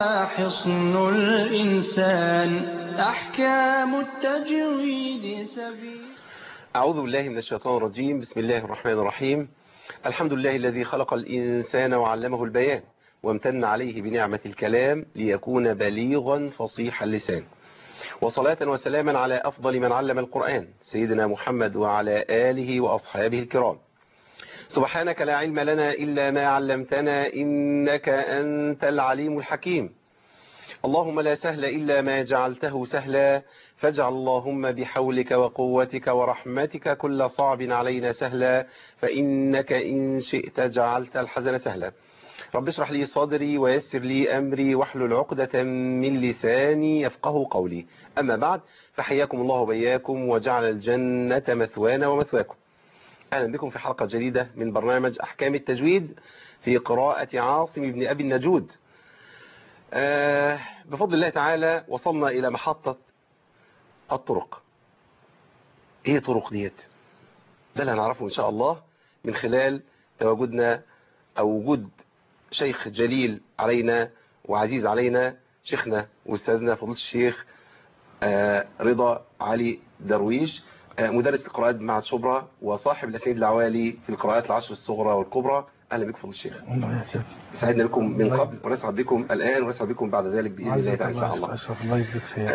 حصن الإنسان أحكام التجويد سبيل. أعوذ بالله من الشيطان الرجيم. بسم الله الرحمن الرحيم. الحمد لله الذي خلق الإنسان وعلمه البيان وامتن عليه بنعمة الكلام ليكون بليغا فصيح اللسان، وصلاة وسلاما على أفضل من علم القرآن سيدنا محمد وعلى آله وأصحابه الكرام. سبحانك لا علم لنا إلا ما علمتنا إنك أنت العليم الحكيم. اللهم لا سهل إلا ما جعلته سهلا، فاجعل اللهم بحولك وقوتك ورحمتك كل صعب علينا سهلا، فإنك إن شئت جعلت الحزن سهلا. رب اشرح لي صدري ويسر لي أمري واحلل عقدة من لساني يفقه قولي. أما بعد، فحياكم الله وبياكم وجعل الجنة مثوانا ومثواكم. أهلا بكم في حلقة جديدة من برنامج أحكام التجويد في قراءة عاصم بن أبي النجود. بفضل الله تعالى وصلنا إلى محطة الطرق. إيه طرق ديت؟ ده اللي هنعرفه إن شاء الله من خلال تواجدنا أو وجود شيخ جليل علينا وعزيز علينا، شيخنا وأستاذنا فضيلة الشيخ رضا علي درويش، مدرس القراءات بمعهد شبرا وصاحب الأسانيد العوالي في القراءات العشر الصغرى والكبرى. أهلا بكم فضيلة الشيخ. الله يسعدك. سعدنا بكم من قبل ونسعد بكم الآن ونسعد بكم بعد ذلك بإذن الله تعالى إن شاء الله. الله يجزيك خير.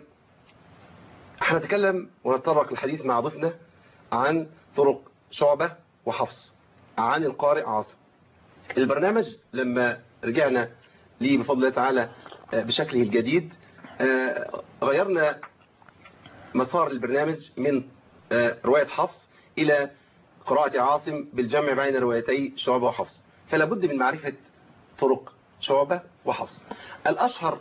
هنتكلم ونتطرق الحديث مع ضيفنا عن طرق شعبة وحفص عن القارئ عاصم. البرنامج لما رجعنا ليه بفضل الله تعالى بشكله الجديد، غيرنا مسار البرنامج من رواية حفص إلى قراءة عاصم بالجمع بين روايتي شعبة وحفص، فلا بد من معرفة طرق شعبة وحفص. الأشهر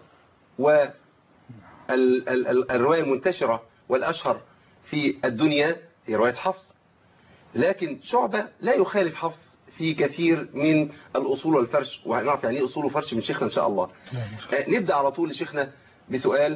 والرواية المنتشرة والأشهر في الدنيا هي رواية حفص، لكن شعبة لا يخالف حفص في كثير من الأصول والفرش، وهنعرف يعني ايه أصول وفرش من شيخنا إن شاء الله. نبدأ على طول لشيخنا بسؤال،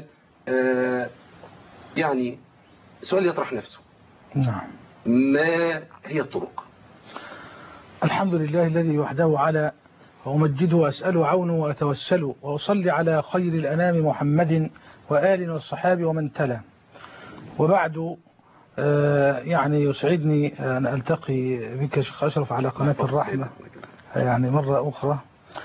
يعني سؤال يطرح نفسه. نعم. ما هي الطرق؟ الحمد لله الذي وحده على وأمجده وأسأله عونه وأتوسله، وأصلي على خير الأنام محمد وآل والصحاب ومن تلا. وبعد، يعني يسعدني أن ألتقي بك شيخ أشرف على قناة الرحمة يعني مرة أخرى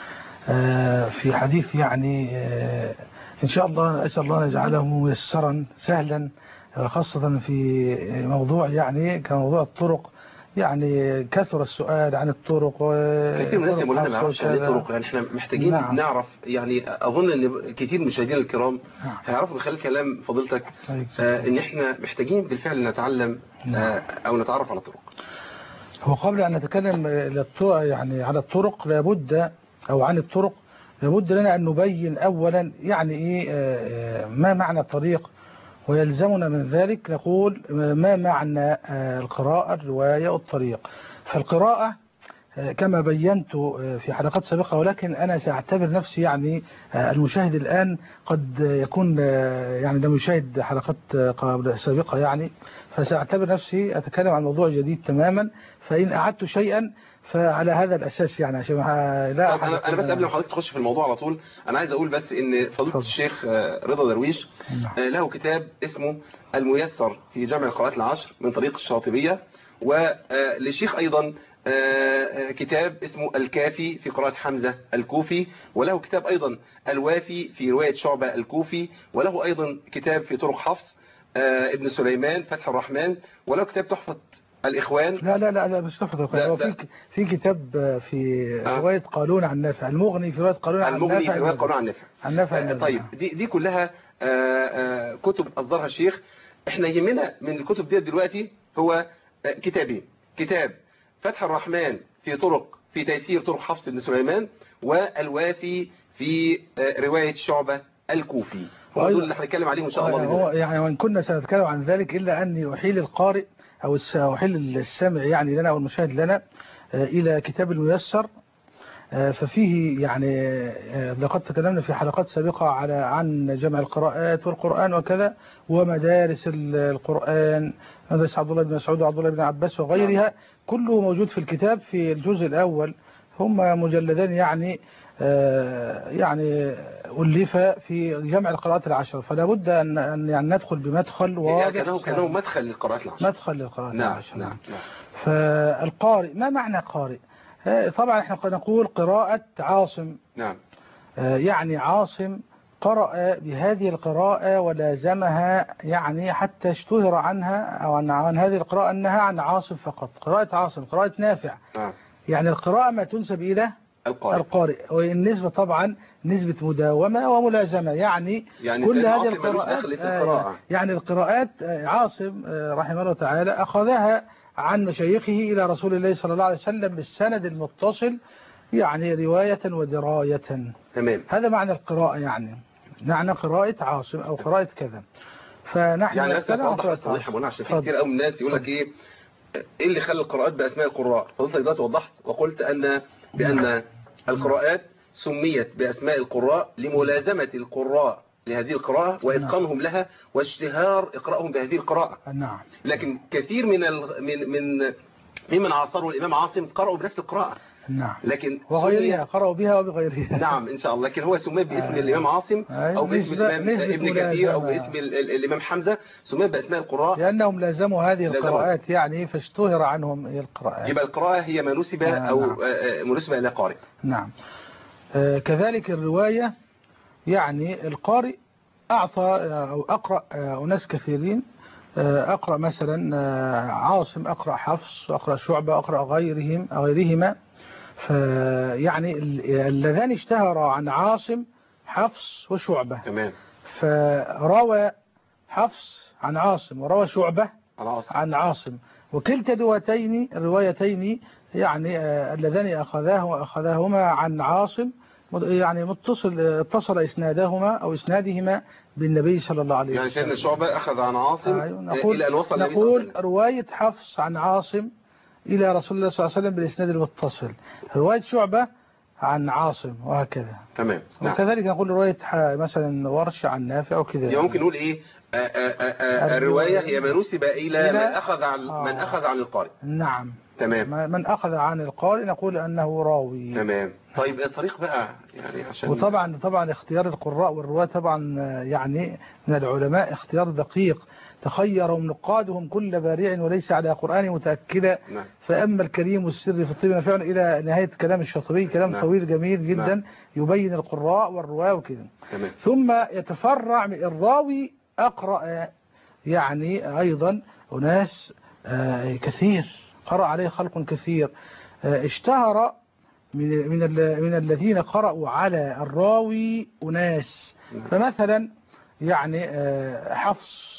في حديث يعني إن شاء الله أسأل الله أن يجعله ميسرا سهلا، خاصة في موضوع يعني كموضوع الطرق. يعني كثر السؤال عن الطرق كثير من الناس يقول لنا ما يعرفش عن الطرق، يعني احنا محتاجين نعرف. يعني أظن أن كثير من المشاهدين الكرام هيعرفوا من خلال كلام فضيلتك ان احنا محتاجين بالفعل نتعلم او نتعرف على الطرق. هو قبل أن نتكلم يعني على الطرق لابد أو عن الطرق لابد لنا أن نبين أولا يعني إيه ما معنى الطريق، ويلزمنا من ذلك نقول ما معنى القراءة الرواية والطريق. فالقراءة كما بينت في حلقات سابقة، ولكن أنا سأعتبر نفسي يعني المشاهد الآن قد يكون يعني لم يشاهد حلقات سابقة يعني، فسأعتبر نفسي أتكلم عن موضوع جديد تماما، فإن أعدت شيئا فعلى هذا الأساس يعني عشان لا أنا بس قبل ما حضرتك تخش في الموضوع على طول، أنا عايز أقول بس إن فضيلة الشيخ رضا درويش له كتاب اسمه الميسر في جمع القراءات العشر من طريق الشاطبية، وللشيخ أيضا كتاب اسمه الكافي في قراءة حمزة الكوفي، وله كتاب أيضا الوافي في رواية شعبة الكوفي، وله أيضا كتاب في طرق حفص ابن سليمان فتح الرحمن، وله كتاب تحفة الإخوان. لا مش تحفة الإخوان، هو في كتاب في رواية قالون عن نافع، المغني في رواية قالون عن نافع، في رواية قالون عن نافع. طيب دي كلها كتب أصدرها الشيخ. احنا يهمنا من الكتب دي دلوقتي هو كتابين: كتاب فتح الرحمن في تيسير طرق حفص بن سليمان، والوافي في رواية شعبة الكوفي. هم دول اللي هنتكلم عليهم إن شاء الله. هو يعني وإن كنا سنتكلم عن ذلك إلا أني أحيل القارئ أو أحيل السامع يعني لنا أو المشاهد لنا إلى كتاب الميسر. ففيه يعني لقد تكلمنا في حلقات سابقة عن جمع القراءات والقرآن وكذا، ومدارس القرآن، مدرسة عبد الله بن مسعود وعبد الله بن عباس وغيرها، كله موجود في الكتاب في الجزء الأول. هم مجلدان يعني يعني ألف في جمع القراءات العشر، فلا بد أن يعني ندخل بمدخل واضح. يعني كانه مدخل للقراءات العشر. مدخل للقراءات العشر. نعم. فالقارئ، ما معنى قارئ؟ طبعا احنا نقول قراءة عاصم. نعم. يعني عاصم قرأ بهذه القراءة ولازمها، يعني حتى اشتهر عنها أو عن هذه القراءة أنها عن عاصم فقط، قراءة عاصم، قراءة نافع. يعني القراءة ما تنسب إلى القارئ، والنسبة طبعا نسبة مداومة وملازمة، يعني كل هذه القراءات يعني القراءات عاصم رحمه الله تعالى أخذها عن مشايخه إلى رسول الله صلى الله عليه وسلم بالسند المتصل، يعني رواية ودراية. تمام. هذا معنى القراءة، يعني معنى قراءة عاصم أو قراءة كذا. فنحن يعني بس اوضح يا عشان في كتير قوي من الناس يقول لك ايه اللي خلى القراءات باسماء القراء. فضلت دلوقتي وضحت وقلت بان القراءات سميت باسماء القراء لملازمه القراء لهذه القراءه واتقانهم لها واشتهار اقرائهم بهذه القراءه. نعم. لكن كثير ممن عاصروا الامام عاصم قرأوا بنفس القراءه. نعم. لكن وغيرها قرأوا بها وبغيرها. نعم ان شاء الله. لكن هو سمي باسم الامام عاصم او باسم الامام ابن كثير او باسم الامام حمزه، سمي باسماء القراء لانهم لازموا هذه القراءات، يعني فاشتهر عنهم القراءات. يبقى القراءه هي ما نسب او منسبه الى قارئ. نعم. كذلك الروايه، يعني القارئ اعطى او اقرا اناس كثيرين، اقرا مثلا عاصم، اقرا حفص، اقرا شعبه، اقرا غيرهما. فيعني اللذان اشتهرا عن عاصم حفص وشعبة. تمام. فروى حفص عن عاصم وروى شعبة عن عاصم، وكلتا الروايتين يعني اللذان أخذاهما عن عاصم، يعني اتصل إسنادهما بالنبي صلى الله عليه وسلم. يعني سيدنا شعبة أخذ عن عاصم إلى أن وصل النبي صلى الله عليه وسلم. نقول رواية حفص عن عاصم إلى رسول الله صلى الله عليه وسلم بالإسناد المتصل، رواية شعبة عن عاصم، وهكذا. تمام. وكذلك نقول رواية مثلا ورش عن نافع وكذا. يعني ممكن نقول إيه الرواية هي ما نسب إلى من أخذ عن القارئ. نعم. تمام. من أخذ عن القارئ نقول أنه راوي. تمام. طيب الطريق بقى يعني عشان وطبعا اختيار القراء والرواة طبعا يعني من العلماء اختيار دقيق، تخيرهم نقادهم كل بارع وليس على قرآن متأكدا. نعم. فأما الكريم السر في الطيب نافع إلى نهاية كلام الشاطبي، كلام نعم. طويل جميل جدا. نعم. يبين القراء والرواة وكذا. ثم يتفرع من الراوي أقرأ، يعني أيضا أناس كثير قرأ عليه خلق كثير، اشتهر من الذين قرأوا على الراوي أناس. فمثلا يعني حفص،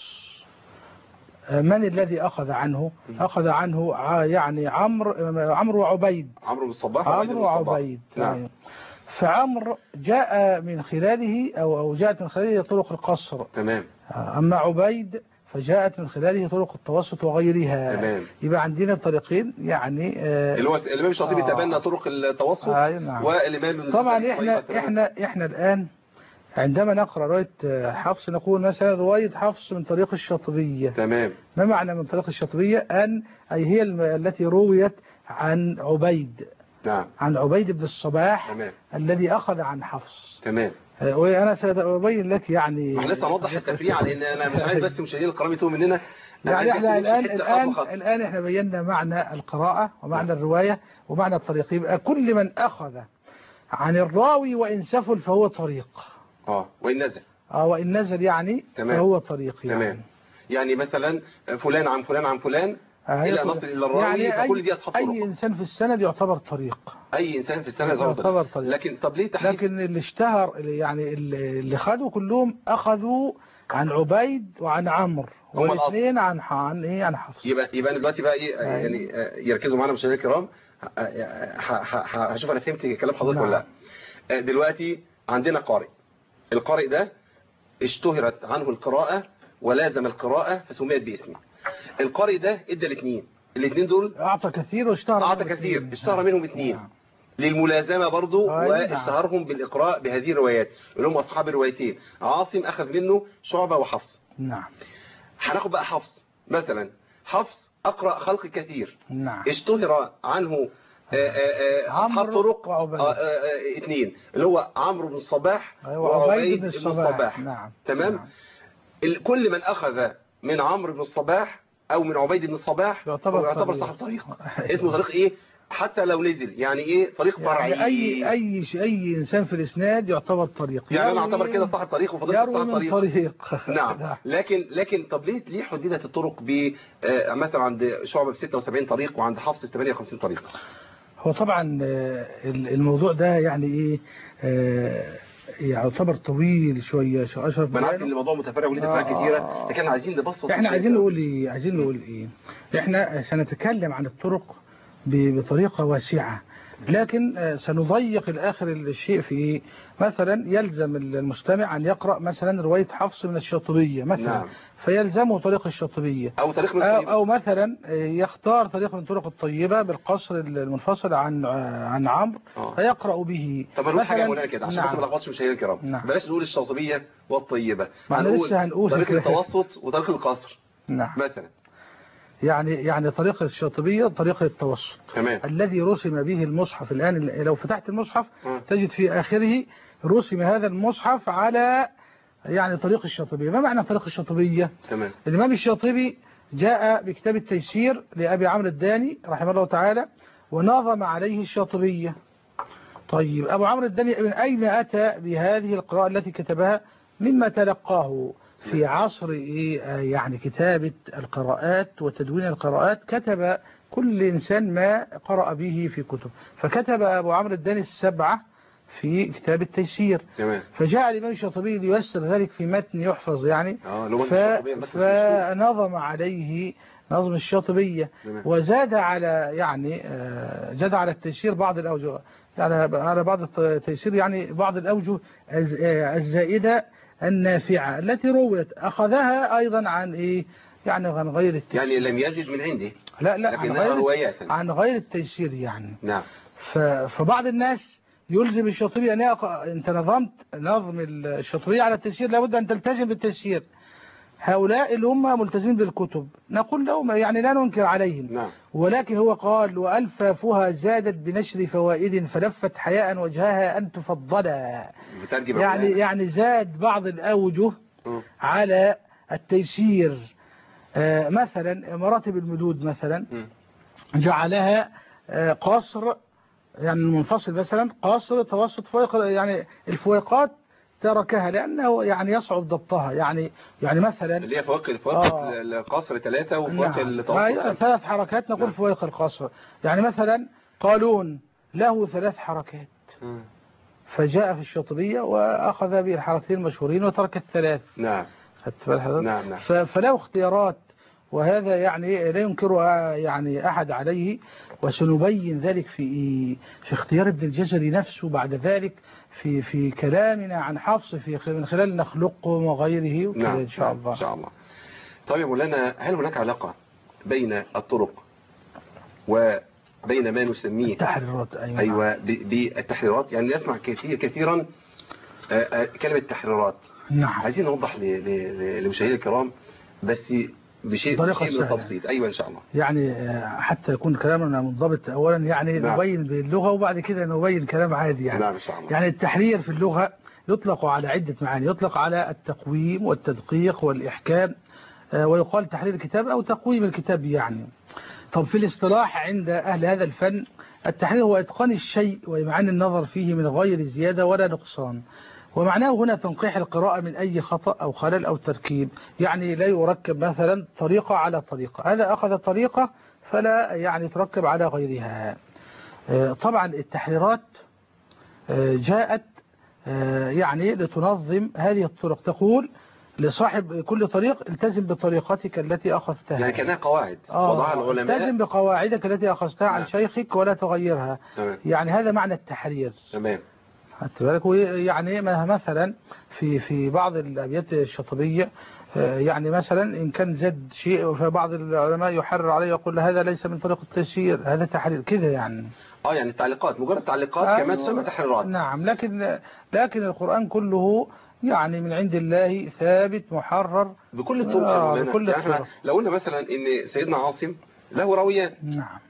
من الذي أخذ عنه؟ أخذ عنه يعني عمرو وعبيد. عمرو بن الصباح. عمرو وعبيد. نعم. فعمرو جاء من خلاله أو جاءت من خلاله طرق القصر. تمام. أما عبيد فجاءت من خلاله طرق التوسط وغيرها. تمام. يبقى عندنا طريقين، يعني اللي هو الإمام الشاطبي تبنى طرق التوسط. نعم. والإمام طبعا احنا الآن عندما نقرأ رواية حفص نقول مثلا رواية حفص من طريق الشاطبية. تمام. ما معنى من طريق الشاطبية؟ أي هي التي رويت عن عبيد. نعم. عن عبيد بن الصباح. تمام. الذي أخذ عن حفص. تمام. وأنا سأبين لك يعني. احنا لسه هنوضح التفريع لأن أنا مش عايز بس مشاهدين القراءة يتوه مننا. يعني احنا الآن احنا بينا معنى القراءة ومعنى الرواية ومعنى الطريق. يبقى كل من أخذ عن الراوي وإن سفل فهو طريق. وإن نزل. وإن نزل يعني. تمام. فهو طريق يعني. تمام. يعني مثلا فلان عن فلان عن فلان إلى نصل إلى الراوي، يعني فكل دي أصحاب طرق. أي إنسان في السند يعتبر طريق. أي إنسان في السند يعتبر طريق. لكن طب ليه تحديد؟ لكن اللي اشتهر يعني اللي خدوا كلهم أخذوا عن عبيد وعن عمرو، والاثنين عن حفص. يبقى دلوقتي بقى ايه يعني يركزوا معانا مشاهدينا الكرام. هشوف انا فهمت كلام حضرتك ولا لا. دلوقتي عندنا قارئ، القارئ ده اشتهرت عنه القراءة ولازم القراءة فسميت باسمه. القارئ ده ادى الاثنين دول اعطى كثير واشتهر. اعطى كثير اشتهر منهم اثنين للملازمة برضو. واشتهرهم بالإقراء بهذه الروايات اللي هم أصحاب الروايتين. عاصم أخذ منه شعبة وحفص. نعم. هناخد بقى حفص مثلا. حفص أقرأ خلق كثير. نعم. اشتهر عنه أصحاب عمرو طرق وعبيد. اثنين، اللي هو عمرو بن الصباح وعبيد بن الصباح. نعم. تمام. نعم. كل من أخذ من عمرو بن الصباح أو من عبيد بن الصباح يعتبر صاحب طريق. اسمه طريق إيه؟ حتى لو نزل، يعني إيه؟ طريق فرعي. يعني أي إنسان في الإسناد يعتبر طريق، يعني أنا أعتبر كده صاحب طريق وفضلت صاحب طريق. نعم. لكن طب ليه حددت الطرق مثلا عند شعبة ب 76 طريق وعند حفص ب 58 طريق؟ هو طبعا الموضوع ده يعني إيه يعتبر طويل شوية أشرف. أنا عارف إن الموضوع متفرع وليه تفريعات كتيرة، لكن عايزين نبسط. إحنا عايزين نقول إيه؟ إحنا سنتكلم عن الطرق بطريقة واسعة، لكن سنضيق الآخر الشيء في إيه؟ مثلا يلزم المستمع أن يقرأ مثلا رواية حفص من الشاطبية مثلا. نعم. فيلزمه طريق الشاطبية أو طريق من أو مثلا يختار طريق من طرق الطيبة بالقصر المنفصل عن عمرو فيقرأ به. طب هنقول حاجة مولانا كده عشان بس ما نلخبطش مشاهير الكرام. نعم. بلاش نقول الشاطبية والطيبة، هنقول طريق التوسط وطريق القصر. نعم. مثلا يعني طريق الشاطبية طريق التوسط. تمام. الذي رسم به المصحف الآن، لو فتحت المصحف تجد في آخره رسم هذا المصحف على يعني طريق الشاطبية. ما معنى طريق الشاطبية؟ تمام. الإمام الشاطبي جاء بكتاب التيسير لأبي عمرو الداني رحمه الله تعالى ونظم عليه الشاطبية. طيب أبو عمرو الداني من أين أتى بهذه القراءة التي كتبها؟ مما تلقاه في عصر يعني كتابة القراءات وتدوين القراءات، كتب كل إنسان ما قرأ به في كتب، فكتب أبو عمرو الداني السبعة في كتاب التيسير. تمام. فجاء الإمام الشاطبي ليسر ذلك في متن يحفظ يعني فنظم عليه نظم الشاطبية. وزاد على يعني زاد على التيسير بعض الأوجه، يعني على بعض التيسير يعني بعض الأوجه الزائدة النافعة التي رويت أخذها أيضا عن إيه؟ يعني عن غير التيسير. يعني لم يزد من عنده. لا عن غير التيسير يعني. نعم. فبعض الناس يلزم الشاطبي أنت نظمت نظم الشاطبية على التيسير لابد أن تلتزم بالتيسير. هؤلاء اللي هم ملتزمين بالكتب نقول لهم يعني لا ننكر عليهم. نعم. ولكن هو قال وألفافها زادت بنشر فوائد فلفت حياء وجهها أن تفضلا. يعني زاد بعض الأوجه على التيسير. مثلا مراتب المدود مثلا جعلها قصر يعني منفصل، مثلا قصر توسط فوق، يعني الفويقات تركها لأنه يعني يصعب ضبطها. يعني مثلا اللي هي فوق القصر 3 وفوق التوسط 3 حركات نقول. نعم. فوق القصر يعني مثلا قالون له 3 حركات فجاء في الشاطبية وأخذ به الحركتين المشهورين وترك ال3. نعم. خدت بال حضرتك؟ نعم. فله اختيارات، وهذا يعني لا ينكرها يعني أحد عليه، وسنبين ذلك في اختيار ابن الجزري نفسه بعد ذلك في كلامنا عن حفص من خلال نخلقهم وغيره. نعم. إن شاء الله. إن شاء الله. طيب يا مولانا، هل هناك علاقة بين الطرق وبين ما نسميه التحريرات؟ أيوة بالتحريرات. يعني نسمع كثيرا كلمة تحريرات. نعم. عايزين نوضح لمشاهدينا الكرام بس بشيء من التبسيط. أيوة إن شاء الله. يعني حتى يكون كلامنا منضبط أولا يعني. نعم. نبين باللغة وبعد كده نبين كلام عادي يعني. نعم إن شاء الله. يعني التحرير في اللغة يطلق على عدة معاني. يطلق على التقويم والتدقيق والإحكام، ويقال تحرير الكتاب أو تقويم الكتاب يعني. طب في الاصطلاح عند أهل هذا الفن التحرير هو إتقان الشيء وإمعان النظر فيه من غير زيادة ولا نقصان، ومعناه هنا تنقيح القراءة من أي خطأ أو خلل أو تركيب. يعني لا يركب مثلا طريقة على طريقة، هذا أخذ طريقة فلا يعني تركب على غيرها. طبعا التحريرات جاءت يعني لتنظم هذه الطرق، تقول لصاحب كل طريق التزم بطريقتك التي أخذتها. يعني كانها قواعد وضعها العلماء. التزم بقواعدك التي أخذتها عن شيخك ولا تغيرها. تمام. يعني هذا معنى التحرير. تمام. يعني مثلا في بعض الأبيات الشاطبية يعني مثلا إن كان زد شيء فبعض العلماء يحرر عليه يقول هذا ليس من طريق التيسير، هذا تحرير كذا يعني. يعني التعليقات مجرد تعليقات كمان تسمى تحريرات. نعم. لكن القرآن كله يعني من عند الله ثابت محرر بكل الطرق. بكل الطرق. لو قلنا مثلا ان سيدنا عاصم له راويان. نعم.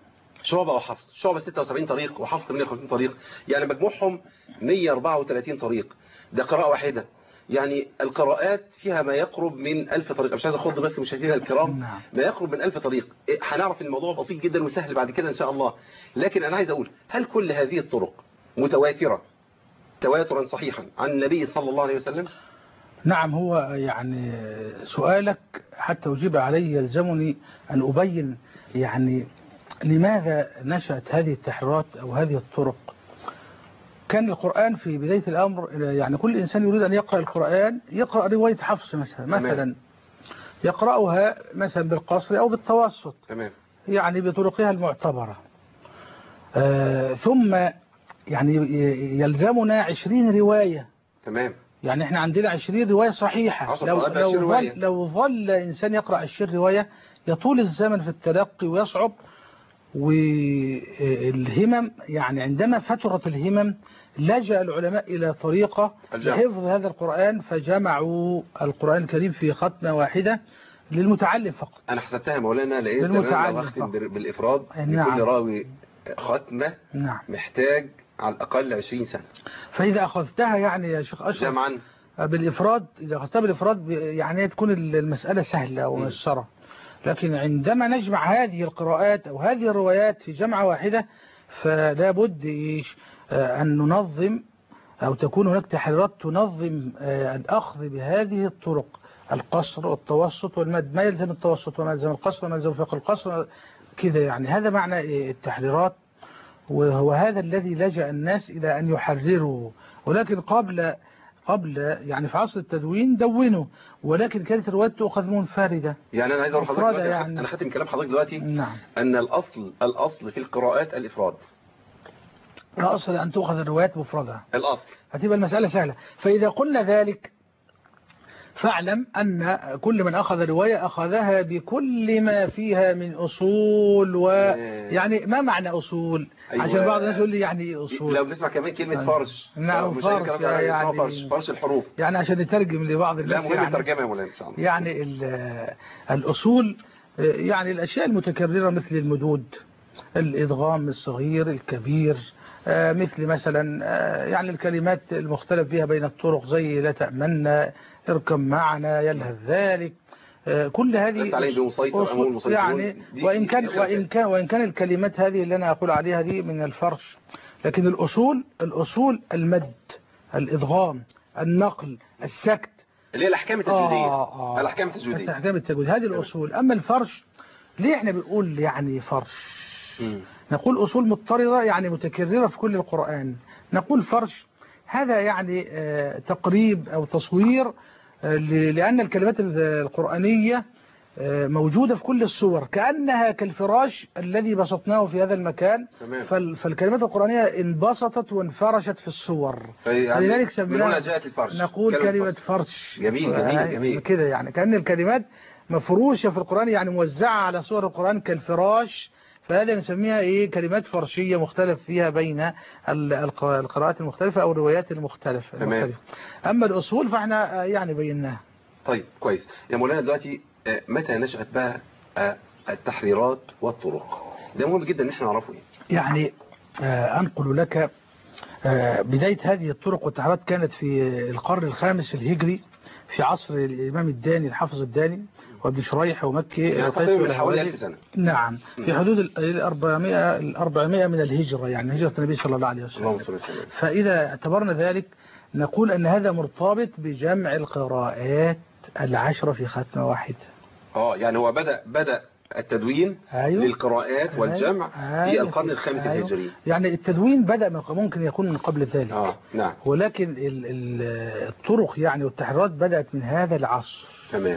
شعبة وحفص، شعبة 76 طريق وحفص 58 طريق، يعني مجموعهم 134 طريق، ده قراءة واحدة. يعني القراءات فيها ما يقرب من 1000 طريق، مش عايز اخد بس مشاهدينا الكرام، نعم. ما يقرب من 1000 طريق. هنعرف الموضوع بسيط جدا وسهل بعد كده ان شاء الله. لكن انا عايز اقول، هل كل هذه الطرق متواترة تواترا صحيحا عن النبي صلى الله عليه وسلم؟ نعم. هو يعني سؤالك حتى أجيب عليه يلزمني أن أبين يعني لماذا نشأت هذه التحريرات أو هذه الطرق. كان القرآن في بداية الأمر يعني كل إنسان يريد أن يقرأ القرآن يقرأ رواية حفص مثلا يقرأها مثلا بالقصر أو بالتوسط، تمام، يعني بطرقها المعتبرة. ثم يعني يلزمنا 20 رواية. تمام، يعني احنا عندنا 20 رواية صحيحة. لو ظل إنسان يقرأ 20 رواية يطول الزمن في التلقي ويصعب. والهمم يعني عندما فترت الهمم لجأ العلماء إلى طريقة لحفظ هذا القرآن، فجمعوا القرآن الكريم في ختمة واحدة للمتعلم فقط. أنا حسبتها مولانا، لقيت أن أنا لو أختم بالإفراد لكل راوي ختمة محتاج على الأقل 20 سنة. فإذا أخذتها يعني يا شيخ أشرف جمعا بالإفراد، إذا أخذتها بالإفراد يعني تكون المسألة سهلة وميسرة. لكن عندما نجمع هذه القراءات أو هذه الروايات في جمعة واحدة فلا بد أن ننظم أو تكون هناك تحريرات تنظم الأخذ بهذه الطرق، القصر والتوسط والمد، ما يلزم التوسط وما يلزم القصر وما يلزم فقه القصر كذا. يعني هذا معنى التحريرات، وهو هذا الذي لجأ الناس إلى أن يحرروا. ولكن قبل يعني في عصر التدوين دونوا، ولكن كانت الروايات تؤخذ منفردة. يعني أنا عايز أقول لحضرتك دلوقتي يعني أنا ختم كلام حضرتك دلوقتي. نعم. أن الأصل في القراءات الإفراد. الأصل أن تؤخذ الروايات مفردة، الأصل، هتبقى المسألة سهلة. فإذا قلنا ذلك فاعلم أن كل من أخذ رواية أخذها بكل ما فيها من أصول. ويعني ما معنى أصول؟ أيوة. عشان بعض الناس يقول لي يعني إيه أصول؟ لو نسمع كمان كلمة فرش. نعم، فرش يعني فرش الحروف، يعني عشان نترجم لبعض الناس. لا مهم الترجمة يا مولانا إن شاء الله. يعني الأصول يعني الأشياء المتكررة مثل المدود، الإدغام الصغير الكبير، مثل مثلا يعني الكلمات المختلف فيها بين الطرق زي لا تأمنا، اركب معنا، يلهث ذلك، كل هذه يعني وإن كان الكلمات هذه اللي أنا أقول عليها دي من الفرش، لكن الأصول المد، الإدغام، النقل، السكت، اللي هي الأحكام التجويدية. الأحكام التجويدية هذه الأصول. أما الفرش ليه احنا بنقول يعني فرش؟ نقول أصول مضطردة يعني متكررة في كل القرآن. نقول فرش هذا يعني تقريب أو تصوير، لأن الكلمات القرآنية موجودة في كل السور كأنها كالفراش الذي بسطناه في هذا المكان. فالكلمات القرآنية انبسطت وانفرشت في السور، فلذلك سميناها نقول كلمة فرش. جميل كده، يعني كأن الكلمات مفروشة في القرآن، يعني موزعة على سور القرآن كالفراش، فهذا نسميها كلمات فرشية مختلف فيها بين القراءات المختلفة أو الروايات المختلفة. أما الأصول فاحنا يعني بيناها. طيب كويس يا مولانا. دلوقتي متى نشأت بقى التحريرات والطرق؟ ده مهم جدا ان احنا نعرفه. يعني أنقل لك بداية هذه الطرق والتحريرات كانت في القرن الخامس الهجري، في عصر الإمام الداني الحافظ الداني وابن شريح ومكي، يعني تقريبا حوالي 1000 سنة. نعم، في حدود 400 من الهجرة، يعني هجرة النبي صلى الله عليه وسلم. فإذا اعتبرنا ذلك نقول أن هذا مرتبط بجمع القراءات 10 في ختمة واحدة. يعني هو بدأ التدوين للقراءات والجمع في القرن الخامس الهجري. يعني التدوين بدأ ممكن يكون من قبل ذلك. نعم. ولكن الطرق يعني والتحريرات بدأت من هذا العصر. تمام.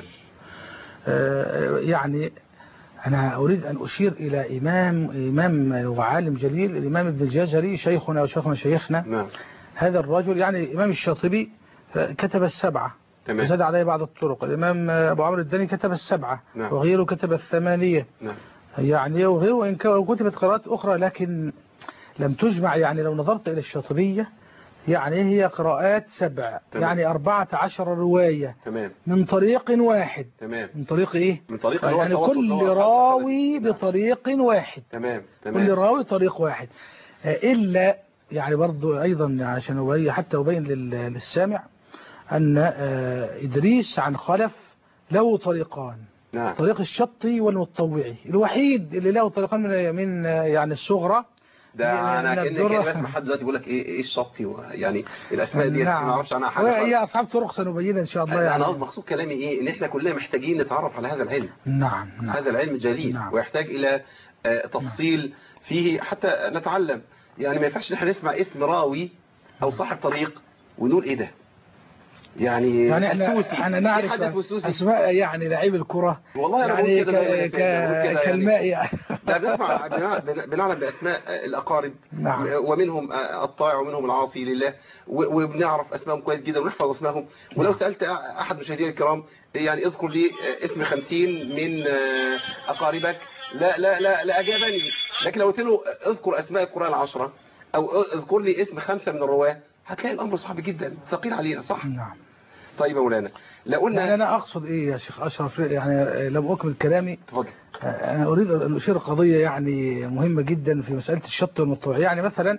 يعني أنا أريد أن أشير إلى إمام وعالم جليل، الإمام ابن الجزري، شيخنا وشيخنا شيخنا. نعم. هذا الرجل يعني إمام الشاطبي كتب السبعة، وزاد عليه بعض الطرق. الإمام أبو عمرو الداني كتب السبعة. نعم. وغيره كتب الثمانية. نعم. يعني وغيره وإن كتبت قراءات أخرى لكن لم تجمع. يعني لو نظرت إلى الشاطبية يعني هي قراءات 7، تمام. يعني 14 رواية تمام من طريق واحد. تمام. من طريق ايه؟ من طريق اللي هو يعني التواصل، كل اللي هو راوي نعم. بطريق واحد. تمام كل تمام راوي طريق واحد. إلا يعني برضو أيضا عشان أبين حتى أبين للسامع أن إدريس عن خلف له طريقان، نعم. طريق الشطي والمتطوعي، الوحيد اللي له طريقان من يعني الصغرى ده انا من كأني الدرة. بسمع حد دلوقتي بيقول لك ايه الشطي يعني الاسماء دي ما نعم، اعرفش عنها حاجه خالص. وهي أصحاب طرق سنبينها إن شاء الله. انا يعني قصدي مقصود كلامي ايه، ان احنا كلنا محتاجين نتعرف على هذا العلم. نعم نعم. هذا العلم جليل، نعم. ويحتاج الى تفصيل فيه حتى نتعلم. يعني ما ينفعش ان احنا نسمع اسم راوي او صاحب طريق ونقول ايه ده. يعني احنا نعرف اسماء يعني لعيب الكرة، والله انا يعني بقول كده كالماء يعني. ده بنسمع بنعلم باسماء الاقارب. نعم. ومنهم الطائع ومنهم العاصي لله، وبنعرف اسمائهم كويس جدا ونحفظ اسمائهم. ولو سالت احد مشاهدينا الكرام يعني اذكر لي اسم 50 من اقاربك، لا اجابني. لكن لو قلت له اذكر اسماء القران 10 او اذكر لي اسم 5 من الرواه، هتلاقي الامر صعب جدا، ثقيل علينا، صح؟ نعم. طيب يا مولانا، لو قلنا يعني انا اقصد ايه يا شيخ اشرف، يعني لم اكمل كلامي. تفضل. انا اريد ان اشير قضيه يعني مهمه جدا في مساله الشط والمتطوع. يعني مثلا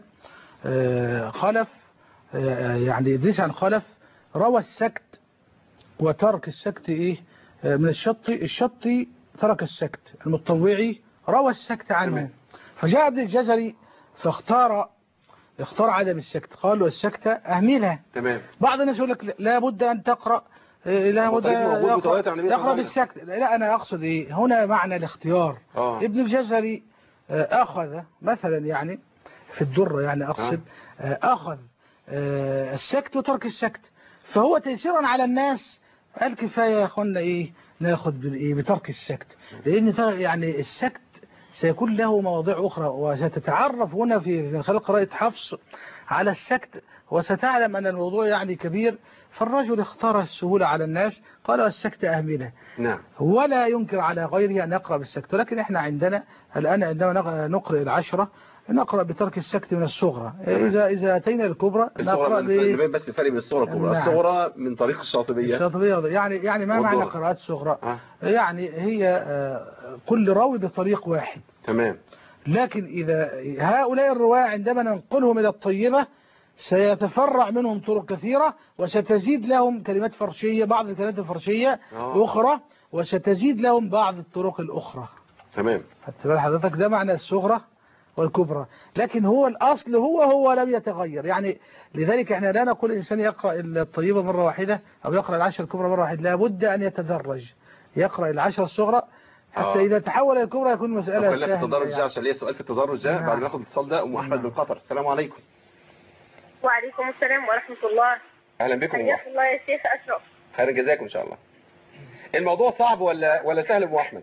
خلف، يعني ادريس عن خلف روى السكت وترك السكت ايه من الشطي ترك السكت، المتطوعي روى السكت عنه. فجاء ابن الجزري فاختار عدم السكت، قال له السكت اهملها. تمام. بعض الناس يقول لك لا بد ان تقرا، لا بد تقرا بالسكت. لا، انا اقصد ايه هنا معنى الاختيار. ابن الجزري اخذ مثلا يعني في الدره، يعني اقصد اخذ السكت وترك السكت، فهو تيسيرا على الناس قال كفايه يا اخوانا ايه ناخذ بترك السكت، لان يعني السكت سيكون له مواضيع أخرى، وستتعرف هنا في خلال قراءة حفص على السكت، وستعلم أن الموضوع يعني كبير. فالرجل اختار السهولة على الناس، قال السكت أهمله. نعم. ولا ينكر على غيره أن يقرأ بالسكت، ولكن احنا عندنا الآن عندما نقرأ العشرة نقرأ بترك السكت من الصغرى. إذا أتينا الكبرى نقرأ بس الفرق بين الصغرى والكبرى. نعم. الصغرى من طريق الشاطبية. يعني ما معنى قراءات صغرى؟ يعني هي كل راوي بطريق واحد. تمام. لكن إذا هؤلاء الرواة عندما ننقلهم إلى الطيبة سيتفرع منهم طرق كثيرة، وستزيد لهم كلمات فرشية، بعض الكلمات الفرشية أخرى، وستزيد لهم بعض الطرق الأخرى. تمام. هتبقى حضرتك ده معنى الصغرى والكبرى، لكن هو الأصل هو لم يتغير. يعني لذلك احنا لا نقول الإنسان يقرأ الطيبة مرة واحدة أو يقرأ العشر الكبرى مرة واحدة، لابد أن يتدرج، يقرأ العشر الصغرى حتى إذا تحول الكبرى يكون مسألة سهلة. خلينا في التدرج ده عشان ليه سؤال في التدرج ده. بعد ما ناخد الاتصال ده أم أحمد من قطر. السلام عليكم. وعليكم السلام ورحمة الله. أهلا بكم. حياك الله يا شيخ أشرف. خير جزاكم إن شاء الله. الموضوع صعب ولا سهل أم أحمد؟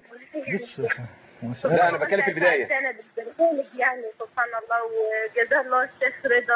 لا أنا بتكلم في البداية. أنا بالبرنامج يعني سبحان الله، وجزاه الله الشيخ رضا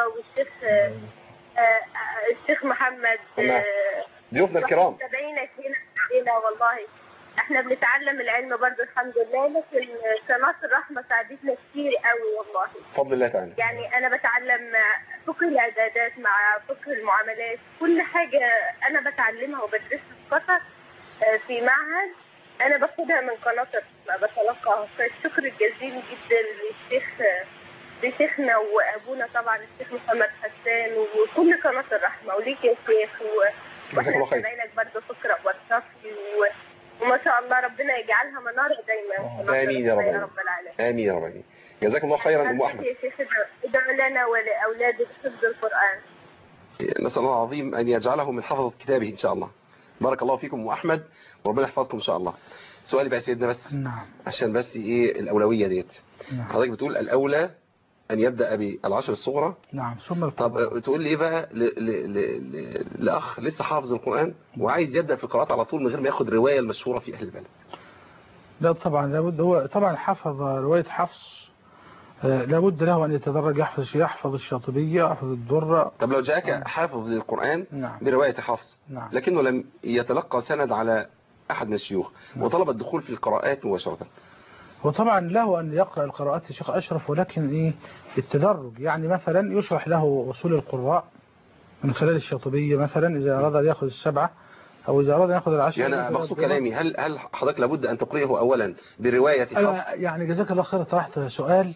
والشيخ محمد ضيوفنا الكرام. تابعينك هنا والله احنا بنتعلم العلم برضه الحمد لله، لكن قناة الرحمة ساعدتنا كتير قوي والله بفضل الله تعالى. يعني انا بتعلم فقه الاعدادات مع فقه المعاملات، كل حاجة انا بتعلمها وبدرسها في قطر في معهد انا باخدها من قناة الرحمة بتلقاها. فالشكر الجزيل جدا لشيخنا وابونا طبعا الشيخ محمد حسان وكل قناة الرحمة وليك يا شيخ واحنا سامعينك برضه فكرة وصفي وما شاء الله ربنا يجعلها منارة دايما. آمين يا رب العالمين. آمين يا رب العالمين. جزاكم الله خيرا أم أحمد. يا شيخ ادعوا لنا ولأولادي بحفظ القرآن. نسأل الله العظيم أن يجعله من حفظة كتابه إن شاء الله. بارك الله فيكم أم أحمد وربنا يحفظكم إن شاء الله. سؤالي بقى سيدنا بس عشان بس إيه الأولوية ديت. حضرتك بتقول الأولى أن يبدأ بالعشر الصغرى. نعم ثم طب تقول لي إيه بقى لأخ لسه حافظ القرآن وعايز يبدأ في القراءات على طول من غير ما ياخد رواية المشهورة في أهل البلد؟ لا طبعا لابد، هو طبعا حفظ رواية حفص لابد له أن يتدرج، يحفظ الشاطبية، يحفظ الدرة. طب لو جاءك حافظ للقرآن برواية حفص لكنه لم يتلقى سند على أحد من الشيوخ وطلب الدخول في القراءات مباشرة، وطبعا له أن يقرأ القراءات يا شيخ أشرف، ولكن إيه بالتدرج. يعني مثلا يشرح له أصول القراء من خلال الشاطبية مثلا إذا أراد أن يأخذ السبعة أو إذا أراد أن يأخذ العشرة. يعني أنا مقصود كلامي، هل حضرتك لابد أن تقرئه أولا برواية حفص؟ يعني جزاك الله خير، طرحت سؤال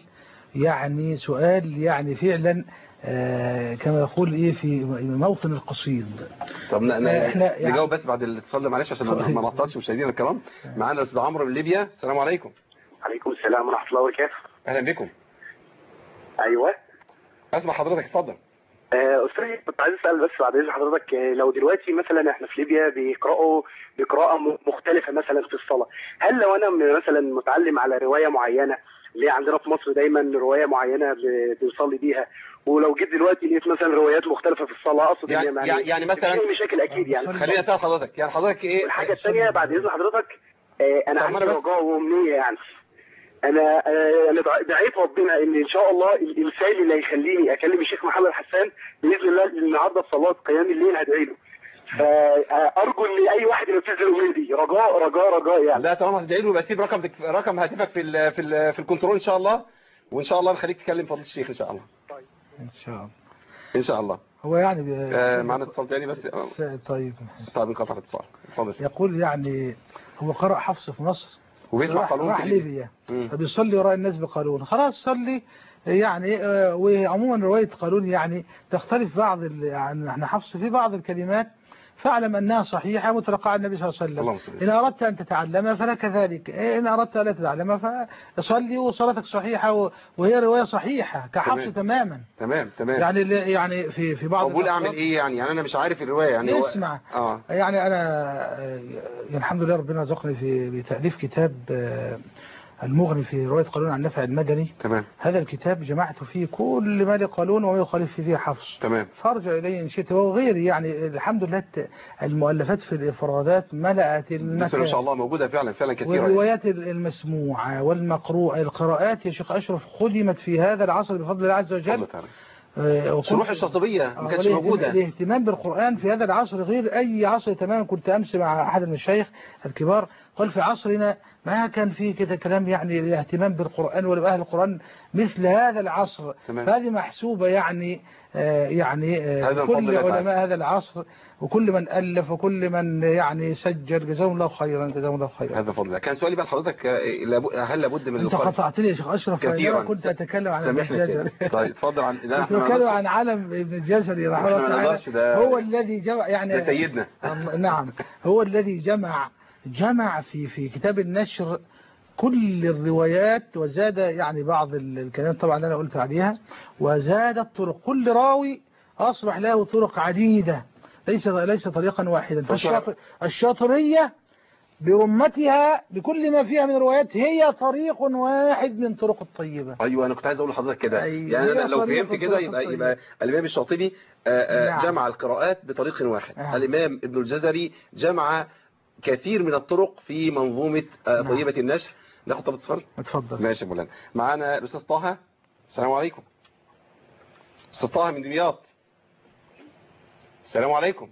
يعني فعلا كما يقول إيه في موطن القصيد. طب احنا يعني نجاوب بس بعد الاتصال ده، معلش عشان ما نعطلش مشاهدينا الكرام. معانا الأستاذ عمرو من ليبيا. السلام عليكم. عليكم السلام ورحمة الله وبركاته. أهلا بكم. أيوة أسمع حضرتك، اتفضل. أستاذ كنت عايز أسأل بس بعد إذن حضرتك، لو دلوقتي مثلا إحنا في ليبيا بيقرأوا بقراءة مختلفة مثلا في الصلاة، هل لو أنا مثلا متعلم على رواية معينة اللي عندنا في مصر دايما رواية معينة بنصلي بيها، ولو جيت دلوقتي لقيت مثلا روايات مختلفة في الصلاة، أقصد يعني مثلا في مشاكل أكيد يعني. خليني أسأل حضرتك، يعني حضرتك إيه الحاجة الثانية بعد إذن حضرتك، أنا عندي رجاء وأمنية يعني. انا دعيت ربنا ان شاء الله الانسان اللي هيخليني اكلم الشيخ محمد حسان باذن الله النهارده في صلاه قيام الليل هدعي له، فارجو ان اي واحد ينفذ الامنيه دي، رجاء يعني. لا طالما هتدعي له يبقى سيب رقم هاتفك في الكنترول ان شاء الله، وان شاء الله نخليك تكلم فضيله الشيخ ان شاء الله. طيب ان شاء الله. هو يعني معنا اتصال تاني بس. طيب انقطع الاتصال. اتفضل. يقول يعني هو قرأ حفص في مصر وبيسمع قانون راح ليبيا، فبيصلي وراء الناس بقانون، خلاص صلي يعني. وعموما رواية قانون يعني تختلف يعني احنا حفص في بعض الكلمات، فاعلم أنها صحيحة متلقاة عن النبي صلى الله عليه وسلم. إن أردت أن تتعلمها فلك ذلك، إن أردت أن لا تتعلمها فصلي وصلاتك صحيحة، وهي رواية صحيحة كحفص تماما. تمام يعني في بعض بقول أعمل إيه يعني أنا مش عارف الرواية يعني. اسمع يعني أنا الحمد لله ربنا رزقني بتأليف كتاب المغني في رواية قانون عن نافع المدني. تمام. هذا الكتاب جمعت فيه كل ما لقانون وما يخالف فيه حفص. تمام. فارجع إليه إن شئت وغيري يعني. الحمد لله المؤلفات في الإفرادات ملأت المكان. ما شاء الله موجودة فعلا كثيرة. والروايات المسموعة والمقروءة، القراءات يا شيخ أشرف خدمت في هذا العصر بفضل الله عز وجل. شروح الشاطبية ما كانتش موجودة. الاهتمام بالقرآن في هذا العصر غير أي عصر تماما. كنت أمس مع أحد المشايخ الكبار قال في عصرنا ما كان فيه كده كلام يعني الاهتمام بالقرآن ولا بأهل القرآن مثل هذا العصر. فهذه محسوبة يعني كل علماء هذا العصر وكل من ألف وكل من يعني سجل جزاهم الله خيرا. هذا فضل. كان سؤالي بقى لحضرتك، هل لابد من انت قطعتني يا شيخ أشرف كثيرا. كنت أتكلم عن ابن الجزري. طيب اتفضل. كنت أتكلم عن علم ابن الجزري رحمه الله تعالى. هو الذي جمع يعني سيدنا. نعم هو الذي جمع في كتاب النشر كل الروايات، وزاد يعني بعض الكلام طبعا اللي أنا قلت عليها، وزاد الطرق. كل راوي أصبح له طرق عديدة ليس طريقا واحدا. الشاطبية برمتها بكل ما فيها من روايات هي طريق واحد من طرق الطيبة. أيوة أنا كنت عايز أقول لحضرتك كده. يعني أنا لو فهمت كده يبقى الإمام الشاطبي جمع القراءات بطريق واحد. الإمام ابن الجزري جمع كثير من الطرق في منظومة طيبة النشر. ناخد طب اتصال. اتفضل. ماشي يا مولانا. معانا الأستاذ طه. السلام عليكم. أستاذ طه من دمياط. السلام عليكم.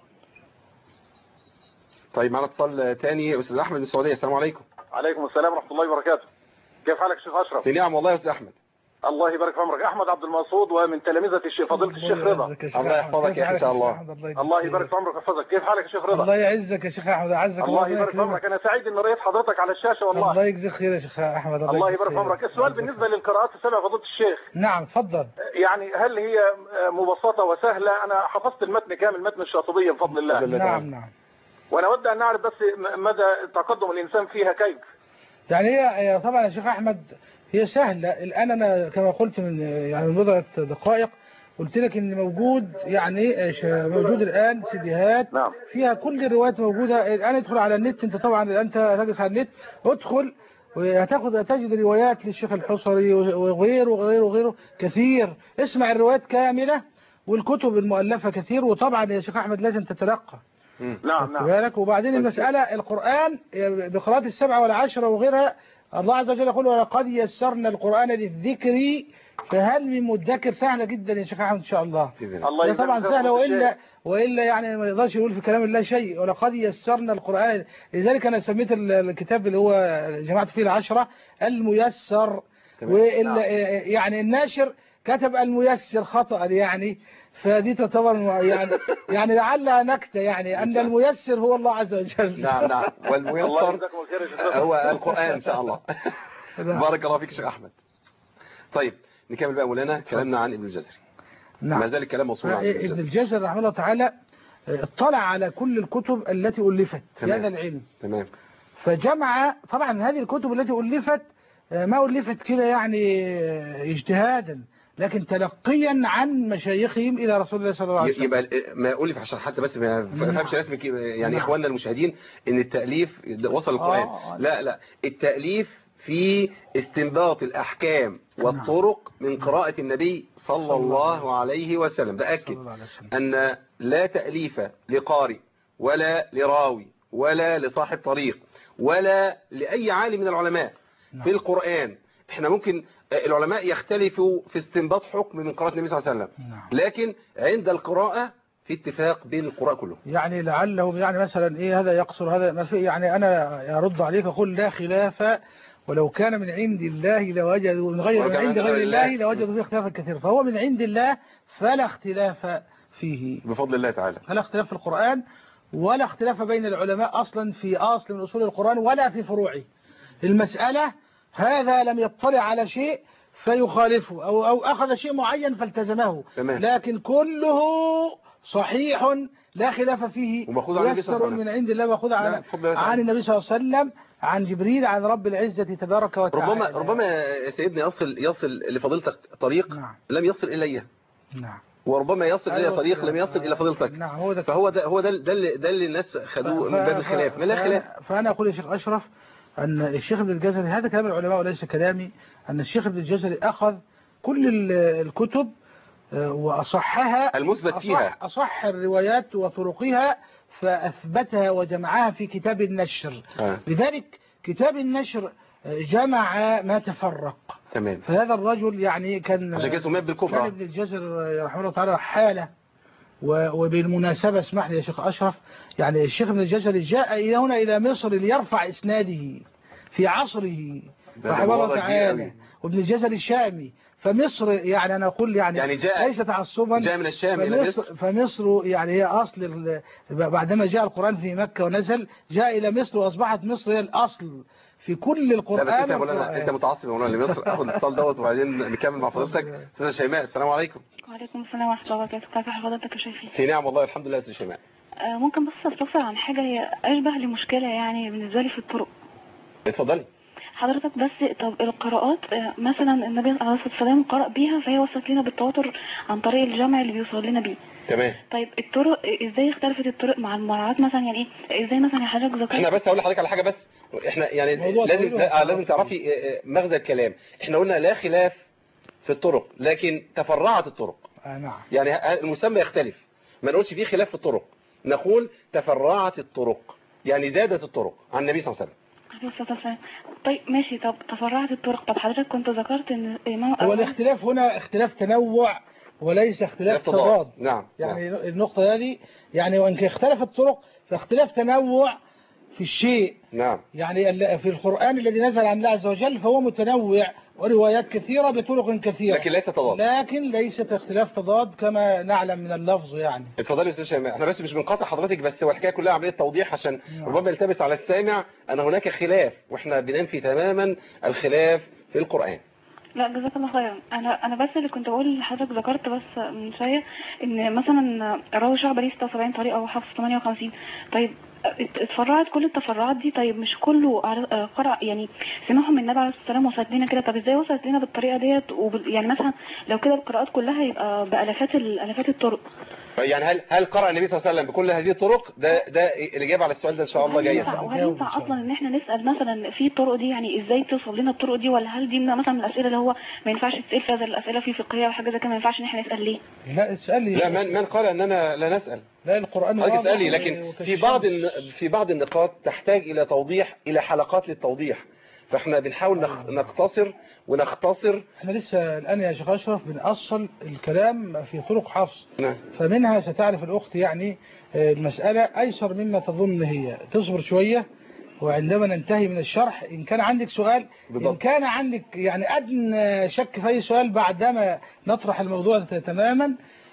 طيب معنا اتصال تاني أستاذ أحمد من السعودية. السلام عليكم. عليكم السلام ورحمة الله وبركاته. كيف حالك شيخ أشرف؟ في نعم والله يا أستاذ أحمد. الله يبارك في عمرك. أحمد عبد المقصود ومن تلامذة فضيلة الشيخ رضا. الله يحفظك يا أخي إن شاء الله. الله يبارك في عمرك ويحفظك. كيف حالك يا شيخ رضا؟ الله يعزك يا شيخ أحمد. أعزك الله يبارك في عمرك. أنا سعيد إن رأيت حضرتك على الشاشة والله. الله يجزيك خير يا شيخ أحمد. الله يبارك في عمرك. السؤال بالنسبة للقراءات السبع فضيلة الشيخ. نعم تفضل. يعني هل هي مبسطة وسهلة؟ أنا حفظت المتن كامل، متن الشاطبية بفضل الله. نعم. وأنا أود أن نعرف بس مدى تقدم الإنسان فيها كيف. يعني هي طبعا يا شيخ أحمد هي سهلة. الآن أنا كما قلت من بضعة دقائق قلت لك إن موجود موجود الآن سيديهات فيها كل الروايات موجودة. الآن ادخل على النت. أنت طبعا أنت تجلس على النت ادخل تجد روايات للشيخ الحصري وغيره كثير. اسمع الروايات كاملة والكتب المؤلفة كثير. وطبعا يا شيخ أحمد لازم تتلقى. نعم. وبعدين المسألة القرآن بقراءة السبعة والعشرة وغيرها الله عز وجل يقول ولقد يسرنا القرآن للذكر فهل من مدكر. سهلة جدا يا شيخ أحمد إن شاء الله. الله طبعا سهلة وإلا يعني ما يقدرش يقول في كلام الله شيء. ولقد يسرنا القرآن. لذلك أنا سميت الكتاب اللي هو جمعت فيه العشرة الميسر. يعني الناشر كتب الميسر خطأ يعني فدي تعتبر يعني لعلها نكتة، يعني أن الميسر هو الله عز وجل. نعم نعم، والميسر هو القرآن إن شاء الله. بارك الله فيك شيخ أحمد. طيب نكمل بقى مولانا كلامنا عن ابن الجزري. نعم. ما زال الكلام موصول عن ابن الجزري رحمه الله تعالى اطلع على كل الكتب التي ألفت في هذا العلم. تمام. فجمع طبعا هذه الكتب التي ألفت ما ألفت كده يعني اجتهادا، لكن تلقيا عن مشايخهم إلى رسول الله صلى الله عليه وسلم. يبقى ما ألف عشان حتى بس ما فهمش رسم يعني إخواننا المشاهدين إن التأليف وصل القرآن. لا التأليف في استنباط الأحكام والطرق من قراءة النبي صلى الله عليه وسلم. بأكد أن لا تأليف لقارئ ولا لراوي ولا لصاحب طريق ولا لأي عالم من العلماء في القرآن. احنا ممكن العلماء يختلفوا في استنباط حكم من قراءة النبي صلى الله عليه وسلم، لكن عند القراءة في اتفاق بين القراء كلهم. يعني لعلهم يعني مثلا ايه هذا يقصر هذا ما في، يعني انا ارد عليك اقول لا خلاف، ولو كان من عند الله لوجدوا من عند غير الله لوجدوا فيه اختلافا كثيرا، فهو من عند الله فلا اختلاف فيه بفضل الله تعالى. فلا اختلاف في القرآن ولا اختلاف بين العلماء أصلا في أصل من أصول القرآن ولا في فروعه. المسألة هذا لم يطلع على شيء فيخالفه أو أخذ شيء معين فالتزمه. تمام. لكن كله صحيح لا خلاف فيه، يسر من عند الله وخذ عن النبي صلى الله عليه وسلم عن جبريل عن رب العزة تبارك وتعالى. ربما سيدنا يصل لفضيلتك طريق لم يصل إليه. نعم. وربما يصل إلى طريق لم يصل إلى فضيلتك. نعم. فهو ده اللي الناس خدوه من باب الخلاف. ما لا خلاف. فأنا أقول يا شيخ أشرف أن الشيخ ابن الجزري، هذا كلام العلماء وليس كلامي، أن الشيخ ابن الجزري أخذ كل الكتب وأصحها المثبت فيها، أصح الروايات وطرقها فأثبتها وجمعها في كتاب النشر. لذلك كتاب النشر جمع ما تفرق. تمام. فهذا الرجل يعني كان عشان كده سمي بالكبرى. كان ابن الجزري رحمه الله تعالى حالة. وبالمناسبة اسمح لي يا شيخ أشرف، يعني الشيخ ابن الجزري جاء هنا إلى مصر ليرفع إسناده في عصره رحمه الله تعالى، وابن الجزري الشامي. فمصر يعني أنا أقول يعني جاء ليس تعصبا، جاء من الشام إلى مصر. فمصر يعني هي أصل، بعدما جاء القرآن في مكة ونزل جاء إلى مصر وأصبحت مصر هي الأصل في كل القرآن. لا بس انت متعصب يا مولانا لمصر. اخد الاتصال دوت وبعدين نكمل مع فضيلتك. استاذه شيماء السلام عليكم. وعليكم السلام ورحمه الله وبركاته. كيف حضرتك يا شيخي؟ في نعم والله الحمد لله. استاذه شيماء ممكن بس استفسر عن حاجه هي اشبه لمشكله يعني بالنسبه لي في الطرق. اتفضلي حضرتك. بس طب القراءات مثلا النبي عليه الصلاه والسلام قرأ بيها فهي وصلت لنا بالتواتر عن طريق الجمع اللي بيوصل لنا بيه. تمام. طيب الطرق ازاي اختلفت الطرق مع المراعاة مثلا؟ يعني ايه ازاي مثلا يا حضرتك ذكرت؟ احنا بس هقول لحضرتك على حاجه، بس احنا يعني لازم تعرفي مغزى الكلام. احنا قلنا لا خلاف في الطرق لكن تفرعت الطرق. نعم. يعني المسمى يختلف، ما نقولش فيه خلاف في الطرق، نقول تفرعت الطرق يعني زادت الطرق عن النبي صلى الله عليه وسلم. طيب ماشي. طب تفرعت الطرق، طب حضرتك كنت ذكرت ان هو الاختلاف هنا اختلاف تنوع وليس اختلاف تضاد. نعم. يعني النقطة هذه يعني وإن اختلف الطرق فاختلاف تنوع في الشيء. نعم. يعني في القرآن الذي نزل عن الله عز وجل فهو متنوع وروايات كثيرة بطرق كثيرة، لكن ليس تضاد. لكن ليست اختلاف تضاد كما نعلم من اللفظ يعني. اتفضلي يا استاذ شيماء. احنا بس مش بنقاطع حضرتك، بس هو الحكايه كلها عمليه توضيح عشان ربما يلتبس على السامع ان هناك خلاف، واحنا بننفي تماما الخلاف في القرآن. لا جزاك الله خيرا. انا بس اللي كنت اقول لحضرتك ذكرت بس من شويه ان مثلا راوي شعبه ليه 76 طريقه وحفص 58. طيب اتفرعت كل التفرعات دي، طيب مش كله قرأ يعني سمعهم من النبي عليه الصلاه والسلام وصلت لنا كده؟ طب ازاي وصلت لنا بالطريقه ديت؟ يعني مثلا لو كده القراءات كلها يبقى بالافات الطرق. يعني هل قرأ النبي صلى الله عليه وسلم بكل هذه الطرق؟ ده الاجابه على السؤال ده ان شاء الله جايه. وهل ينفع اصلا ان احنا نسال مثلا في الطرق دي يعني ازاي توصل لنا الطرق دي؟ ولا هل دي مثلا من الاسئله اللي هو ما ينفعش تسال فيها زي الاسئله في فقهيه وحاجه زي كده ما ينفعش ان احنا نسال ليه؟ لا اسالي. لا من قال اننا لا نسال؟ لا القرآن حضرتك اسالي، لكن في بعض النقاط تحتاج الى توضيح، الى حلقات للتوضيح، فاحنا بنحاول نقتصر ونختصر. احنا لسه الآن يا شيخ أشرف بنأصل الكلام في طرق حفص. نعم. فمنها ستعرف الأخت يعني المسألة أيسر مما تظن هي. تصبر شوية وعندما ننتهي من الشرح إن كان عندك سؤال بالضبط. إن كان عندك يعني أدنى شك في أي سؤال بعدما نطرح الموضوع تماما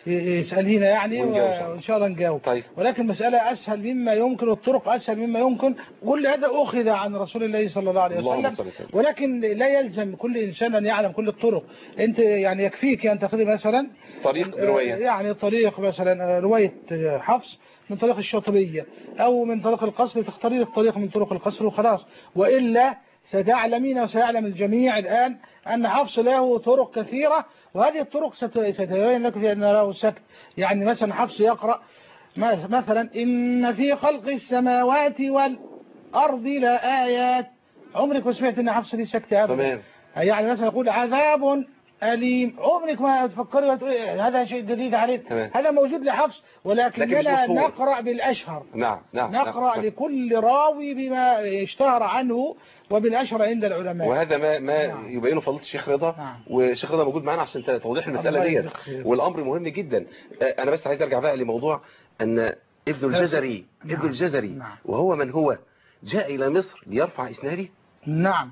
يسأل هنا يعني ونجاوب وإن شاء الله نجاوب. طيب. ولكن مسألة أسهل مما يمكن والطرق أسهل مما يمكن. كل هذا أخذ عن رسول الله صلى الله عليه وسلم، ولكن لا يلزم كل إنسان أن يعلم كل الطرق. أنت يعني يكفيك أن تأخذ مثلا طريق برواية، يعني طريق مثلا رواية حفص من طريق الشاطبية أو من طريق القصر، تختاري طريق من طرق القصر وخلاص. وإلا ستعلمين وسيعلم الجميع الآن أن حفص له طرق كثيرة، وهذه الطرق ستبين لك في أن له سكت. يعني مثلا حفص يقرأ مثلا إن في خلق السماوات والأرض لآيات، عمرك ما سمعت أن حفص ليه سكت أبدا. يعني مثلا يقول عذاب أليم، عمرك ما تفكري وتقول هذا شيء جديد عليك. هذا موجود لحفص، ولكننا نقرأ بالأشهر. نعم. نقرأ لكل راوي بما اشتهر عنه وبالأشهر عند العلماء. وهذا ما يبينه فضيلة الشيخ رضا. والشيخ رضا موجود معنا عشان توضيح المسألة ديت، والأمر مهم جدا. أنا بس عايز أرجع بقى لموضوع أن ابن الجزري وهو من هو جاء إلى مصر ليرفع إسناده. نعم،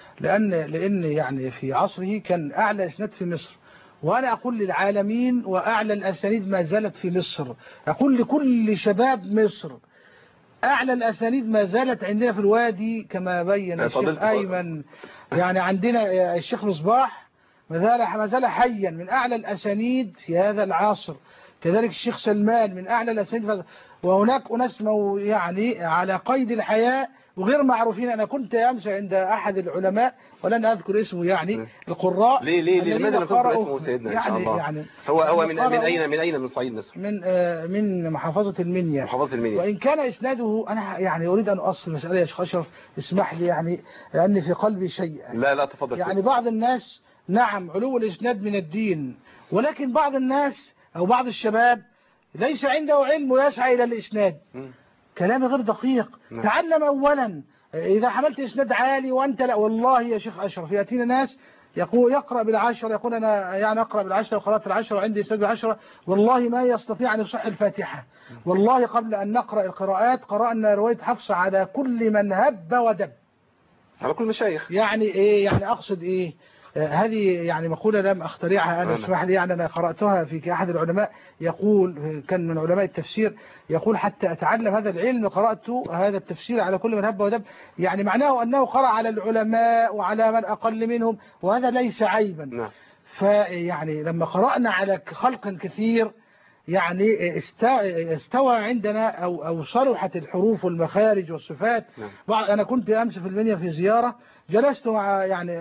لأن يعني في عصره كان أعلى إسناد في مصر، وأنا أقول للعالمين وأعلى الأسانيد ما زالت في مصر. أقول لكل شباب مصر أعلى الأسانيد ما زالت عندنا في الوادي، كما بين الشيخ أيمن. يعني عندنا الشيخ مصباح ما زال حيا من أعلى الأسانيد في هذا العصر، كذلك الشيخ سلمان من أعلى الأسانيد. وهناك أناس يعني على قيد الحياة وغير معروفين. أنا كنت أمس عند أحد العلماء ولن أذكر اسمه، يعني القراء. ليه لماذا لا تذكر اسمه سيدنا إن شاء الله؟ يعني هو من أين من صعيد مصر؟ من محافظة المنيا. وإن كان إسناده أنا يعني أريد أن أؤصل مسألة يا شيخ أشرف، اسمح لي، يعني لأن في قلبي شيء. لا تفضل. يعني بعض الناس نعم علو الإسناد من الدين، ولكن بعض الناس أو بعض الشباب ليس عنده علم ويسعى إلى الإسناد. كلامي غير دقيق. تعلم أولا. إذا حملت إسناد عالي وأنت لا، والله يا شيخ أشرف يأتينا ناس يقرأ بالعشرة، يقول أنا يعني أقرأ بالعشرة وقرأت العشرة وعندي إسناد بالعشرة، والله ما يستطيع أن يصح الفاتحة. والله قبل أن نقرأ القراءات قرأنا رواية حفص على كل من هب ودب، على كل مشايخ. يعني إيه؟ يعني أقصد إيه؟ هذه يعني مقولة لم أخترعها أنا، اسمح لي، يعني أنا قرأتها في أحد العلماء يقول، كان من علماء التفسير، يقول حتى أتعلم هذا العلم قرأت هذا التفسير على كل من هب ودب. يعني معناه أنه قرأ على العلماء وعلى من أقل منهم، وهذا ليس عيبا. فيعني لما قرأنا على خلق كثير يعني استوى عندنا أو صلحت الحروف والمخارج والصفات. أنا كنت أمس في المنيا في زيارة، جلست مع يعني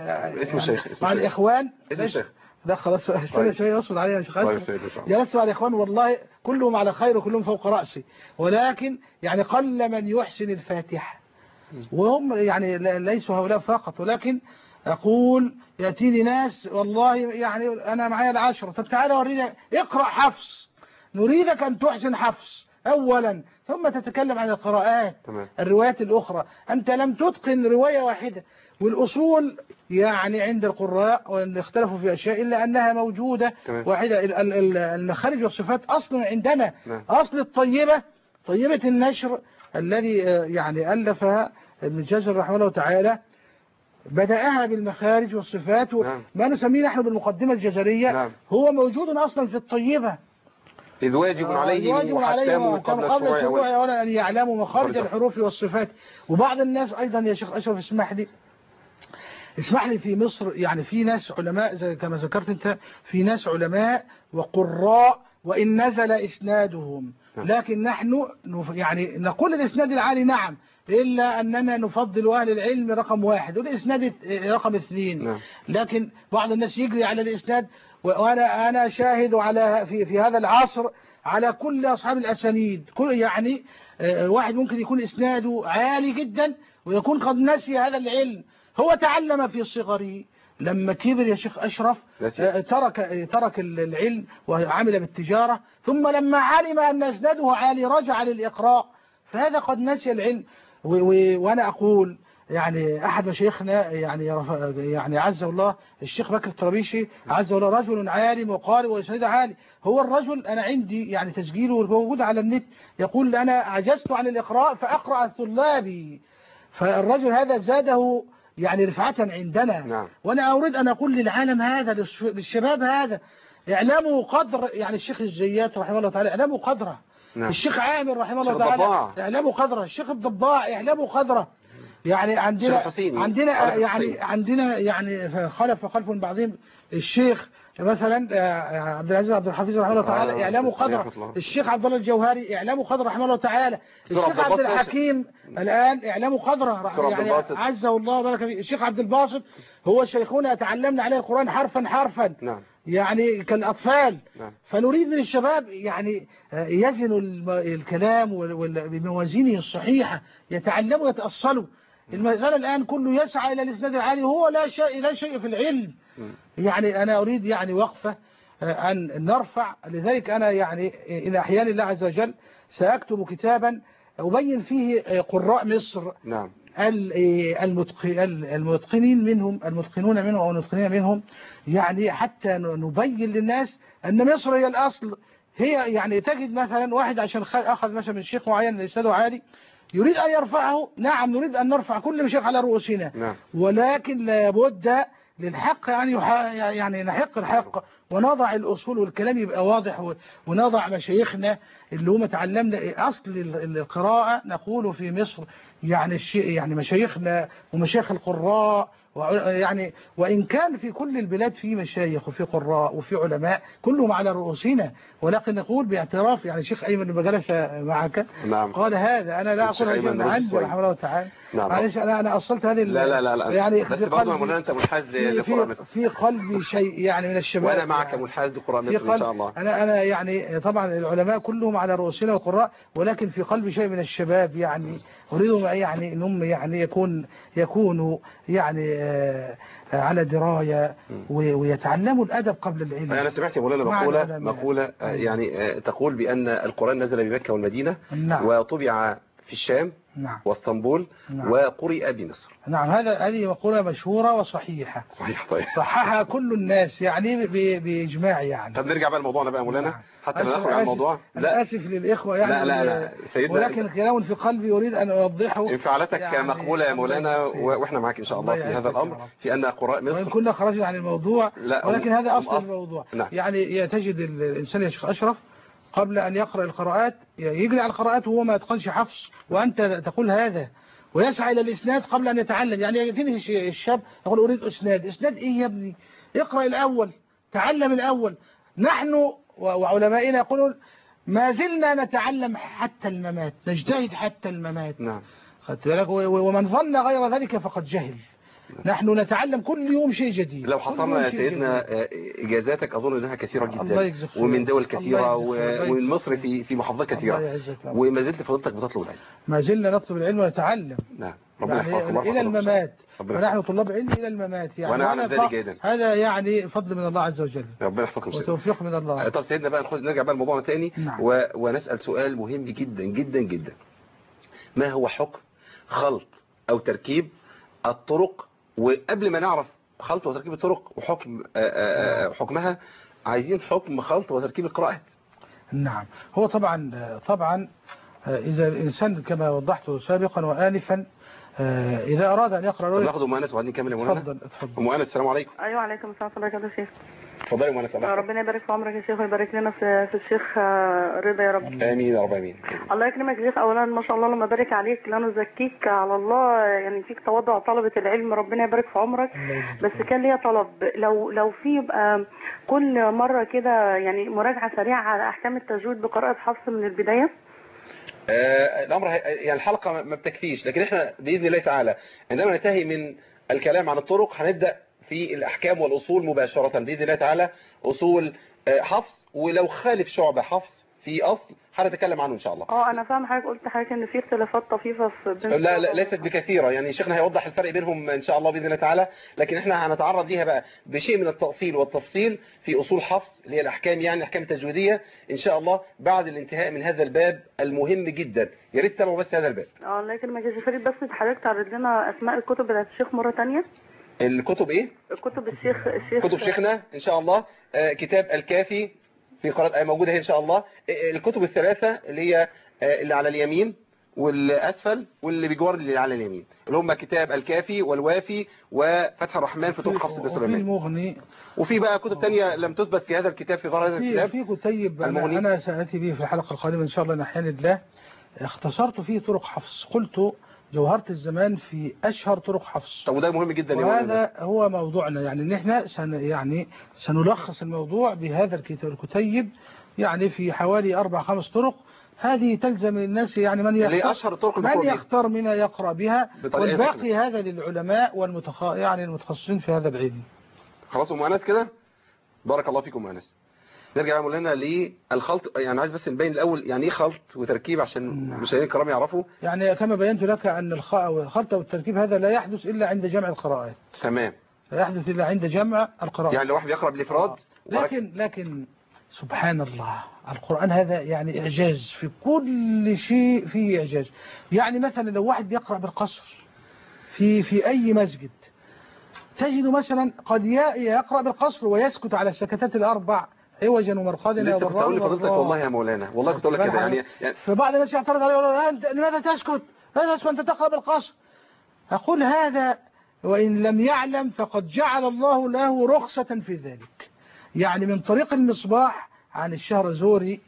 مع الإخوان. اسم الشيخ لا خلاص استنى شوية أصبر عليها يا شيخ أشرف. جلست مع الإخوان والله كلهم على خير وكلهم فوق رأسي، ولكن يعني قل من يحسن الفاتحة، وهم يعني ليسوا هؤلاء فقط. ولكن أقول يأتيني ناس والله يعني أنا معايا العشرة، طب تعالى ورينا اقرأ حفص، نريدك أن تحسن حفص أولا ثم تتكلم عن القراءات الروايات الأخرى. أنت لم تتقن رواية واحدة، والأصول يعني عند القراء وإن اختلفوا في أشياء إلا أنها موجودة واحدة. المخارج والصفات أصلا عندنا. أصل طيبة النشر الذي يعني ألفها ابن الجزري رحمه الله تعالى، بدأها بالمخارج والصفات ما نسميه نحن بالمقدمة الجزرية. هو موجود أصلا في الطيبة. إذ واجب عليهم وحتى قبل الشروع أولا أن يعلموا مخارج الحروف والصفات. وبعض الناس أيضا يا شيخ أشرف اسمح لي في مصر يعني في ناس علماء زي كما ذكرت أنت، في ناس علماء وقراء وإن نزل إسنادهم، لكن نحن يعني نقول الإسناد العالي نعم، إلا أننا نفضل أهل العلم رقم 1 والإسناد رقم 2. لكن بعض الناس يجري على الإسناد، وأنا شاهد على في هذا العصر على كل أصحاب الأسانيد. كل يعني واحد ممكن يكون إسناده عالي جدا ويكون قد نسي هذا العلم. هو تعلم في صغره، لما كبر يا شيخ أشرف ترك العلم وعمل بالتجارة، ثم لما علم أن إسناده عالي رجع للإقراء، فهذا قد نسي العلم. وأنا أقول يعني أحد مشايخنا يعني عزه الله الشيخ بكر الطرابيشي عزه الله، رجل عالم وقارئ وإسناده عالي. هو الرجل أنا عندي يعني تسجيله موجود على النت، يقول أنا عجزت عن الإقراء فأقرأ طلابي. فالرجل هذا زاده يعني رفعة عندنا. وأنا أريد أن أقول للعالم هذا، للشباب هذا، اعلموا قدر يعني الشيخ الزيات رحمه الله تعالى اعلموا قدره. نعم. الشيخ عامر رحمه الله الشيخ تعالى الضباع. اعلموا قدره. الشيخ الضباع اعلموا قدره. يعني الشيخ الحسيني. عندنا يعني خلف من بعضهم الشيخ مثلا عبد العزيز عبد الحفيظ رحمه الله تعالى اعلموا قدره. الشيخ عبد الله الجوهري اعلموا قدره رحمه الله تعالى. الشيخ عبد الحكيم الان اعلموا قدره يعني عزه الله وبارك فيه. الشيخ عبد الباسط هو شيخنا تعلمنا عليه القرآن حرفا. نعم. يعني كالأطفال. نعم. فنريد من الشباب يعني يزنوا الكلام بموازينه الصحيحة، يتعلموا يتأصلوا. المسألة الآن كله يسعى إلى الإسناد العالي وهو لا شيء في العلم. يعني أنا أريد يعني وقفة أن نرفع. لذلك أنا يعني إلى أحيان الله عز وجل سأكتب كتابا أبين فيه قراء مصر. نعم. المتقنين منهم أو المتقنين منهم، يعني حتى نبين للناس أن مصر هي الأصل. هي يعني تجد مثلا واحد عشان أخذ مثلا من شيخ معين إسناده عالي يريد أن يرفعه. نعم نريد أن نرفع كل مشايخ على رؤوسنا. نعم. ولكن لابد للحق يعني نحق الحق ونضع الأصول والكلام يبقى واضح ونضع مشايخنا اللي هم تعلمنا أصل القراءة. نقول في مصر يعني مشايخنا ومشايخ القراء يعني وإن كان في كل البلاد في مشايخ وفي قراء وفي علماء كلهم على رؤوسنا، ولكن نقول باعتراف يعني شيخ أيمن لما جلس معك. نعم. قال هذا أنا لا أقول هذا من عندي رحمه الله تعالى. نعم. معلش أنا أصلت هذه لا يعني بس برضه مولانا أنت منحاز لقراء مصر. في قلبي شيء يعني من الشباب، وأنا معك منحاز لقراء مصر إن شاء الله. أنا يعني طبعا العلماء كلهم على رؤوسنا والقراء، ولكن في قلبي شيء من الشباب يعني أريدهم يعني إنهم يعني يكونوا يعني على دراية ويتعلموا الأدب قبل العلم. أنا سمعت يا مولانا مقولة يعني تقول بأن القرآن نزل بمكة والمدينة. نعم. وطبع في الشام. نعم. واسطنبول. نعم. وقرئ بمصر. نعم. هذه مقولة مشهورة وصحيحة. صحيح. طيب صححها كل الناس يعني بإجماع يعني. طب نرجع بقى لموضوعنا بقى مولانا. نعم. حتى لا نخرج عن الموضوع. لا آسف للإخوة يعني. لا سيدنا، ولكن كلام في قلبي أريد أن أوضحه. انفعالاتك يعني مقبولة يا مولانا وإحنا معك إن شاء الله في هذا الأمر في أن قراء مصر. وإن كنا خرجنا عن الموضوع ولكن هذا أصل الموضوع. نعم. يعني تجد الإنسان يا شيخ أشرف قبل أن يقرأ القراءات يجري على القراءات وهو ما يتقنش حفص، وأنت تقول هذا ويسعى إلى الإسناد قبل أن يتعلم. يعني يأتيني الشاب يقول أريد إسناد إيه يا ابني؟ اقرأ الأول، تعلم الأول. نحن وعلمائنا يقولون ما زلنا نتعلم حتى الممات، نجتهد حتى الممات. نعم. خدت بالك؟ ومن ظن غير ذلك فقد جهل. نحن نتعلم كل يوم شيء جديد. لو حصلنا يا سيدنا إجازاتك أظن أنها كثيرة جدا. الله يجزاك خير. ومن دول كثيرة ومن مصر في محافظات كثيرة. وما زلت فضلتك بتطلب العلم. ما زلنا نطلب العلم ونتعلم. نعم. ربنا يحفظك يعني إلى الممات. ونحن طلاب علم إلى الممات يعني. وأنا أعلم ذلك جيدا. هذا يعني فضل من الله عز وجل. ربنا يحفظكم وتوفيق من الله. طب سيدنا بقى نرجع بقى لموضوعنا تاني. نعم. ونسأل سؤال مهم جدا جدا جدا. ما هو حكم خلط أو تركيب الطرق؟ وقبل ما نعرف خلط وتركيب الطرق وحكم حكمها عايزين حكم خلط وتركيب القراءات. نعم. هو طبعا إذا الإنسان كما وضحت سابقا وآنفا إذا أراد أن يقرأ ناخد أم أنس وبعدين نكمل يا مولانا. اتفضل. أم أنس السلام عليكم. أيوة عليكم السلام ورحمة الله وبركاته. اتفضلي يا أم أنس. ربنا يبارك في عمرك يا شيخ ويبارك لنا في الشيخ رضا يا رب. آمين يا رب آمين. الله يكرمك يا شيخ. أولا ما شاء الله لما بارك عليك لا نزكيك على الله، يعني فيك تواضع طلبة العلم، ربنا يبارك في عمرك. بس كان ليا طلب، لو في يبقى كل مرة كده يعني مراجعة سريعة على أحكام التجويد بقراءة حفص من البداية. الأمر يعني الحلقة ما بتكفيش، لكن احنا بإذن الله تعالى عندما ننتهي من الكلام عن الطرق هنبدأ في الأحكام والأصول مباشرة بإذن الله تعالى. أصول حفص، ولو خالف شعبة حفص في أصل هنتكلم عنه إن شاء الله. أنا فاهم حضرتك، قلت حضرتك إن في اختلافات طفيفة في لا ليست بكثيرة، يعني شيخنا هيوضح الفرق بينهم إن شاء الله بإذن الله تعالى، لكن احنا هنتعرض ليها بقى بشيء من التأصيل والتفصيل في أصول حفص اللي هي الأحكام، يعني الأحكام التجويدية إن شاء الله بعد الانتهاء من هذا الباب المهم جدا. يا ريت تتابعوا بس هذا الباب. الله يكرمك يا شيخ. بس حضرتك تعرض لنا أسماء الكتب بتاعت الشيخ مرة ثانية. الكتب إيه؟ كتب الشيخ كتب شيخنا إن شاء الله. كتاب الكافي في قراءة موجودة هي إن شاء الله. الكتب الثلاثة اللي هي اللي على اليمين والاسفل واللي بجوار اللي على اليمين، اللي هم كتاب الكافي والوافي وفتح الرحمن في طرق حفص ابن وفي سليمان. المغني، وفي بقى كتب تانية لم تثبت في هذا الكتاب في غير هذا الكتاب. في كتيب المغني. أنا سأتي به في الحلقة القادمة إن شاء الله نحيان الله. اختصرت فيه طرق حفص، قلت جوهرة الزمان في أشهر طرق حفص. طب وده مهم جدا يا مولانا. وهذا هو موضوعنا، يعني ان احنا سنلخص الموضوع بهذا الكتيب، يعني في حوالي 4-5 طرق. هذه تلزم الناس، يعني من يختار منها يقرأ بها، والباقي هذا للعلماء يعني المتخصصين في هذا العلم. خلاص أم أنس كده، بارك الله فيكم أم أنس. نرجع يا مولانا للخلط، يعني عايز بس نبين الأول يعني ايه خلط وتركيب عشان المشاهدين الكرام يعرفوا. يعني كما بينت لك أن الخلط والتركيب هذا لا يحدث إلا عند جمع القراءات. تمام. لا يحدث إلا عند جمع القراءات. يعني لو واحد بيقرأ بالإفراد. لكن سبحان الله، القرآن هذا يعني إعجاز، في كل شيء فيه إعجاز. يعني مثلا لو واحد بيقرأ بالقصر في أي مسجد، تجد مثلا قد يقرأ بالقصر ويسكت على السكتات الأربع عوجا ومرقدا. لسه كنت أقول لفضيلتك والله يا مولانا، والله كنت أقول لك كده يعني فبعض الناس يعترض عليه يقول أنت لماذا تسكت؟ أنت تقرأ بالقصر. أقول هذا وإن لم يعلم فقد جعل الله له رخصة في ذلك. يعني من طريق المصباح عن الشهرزوري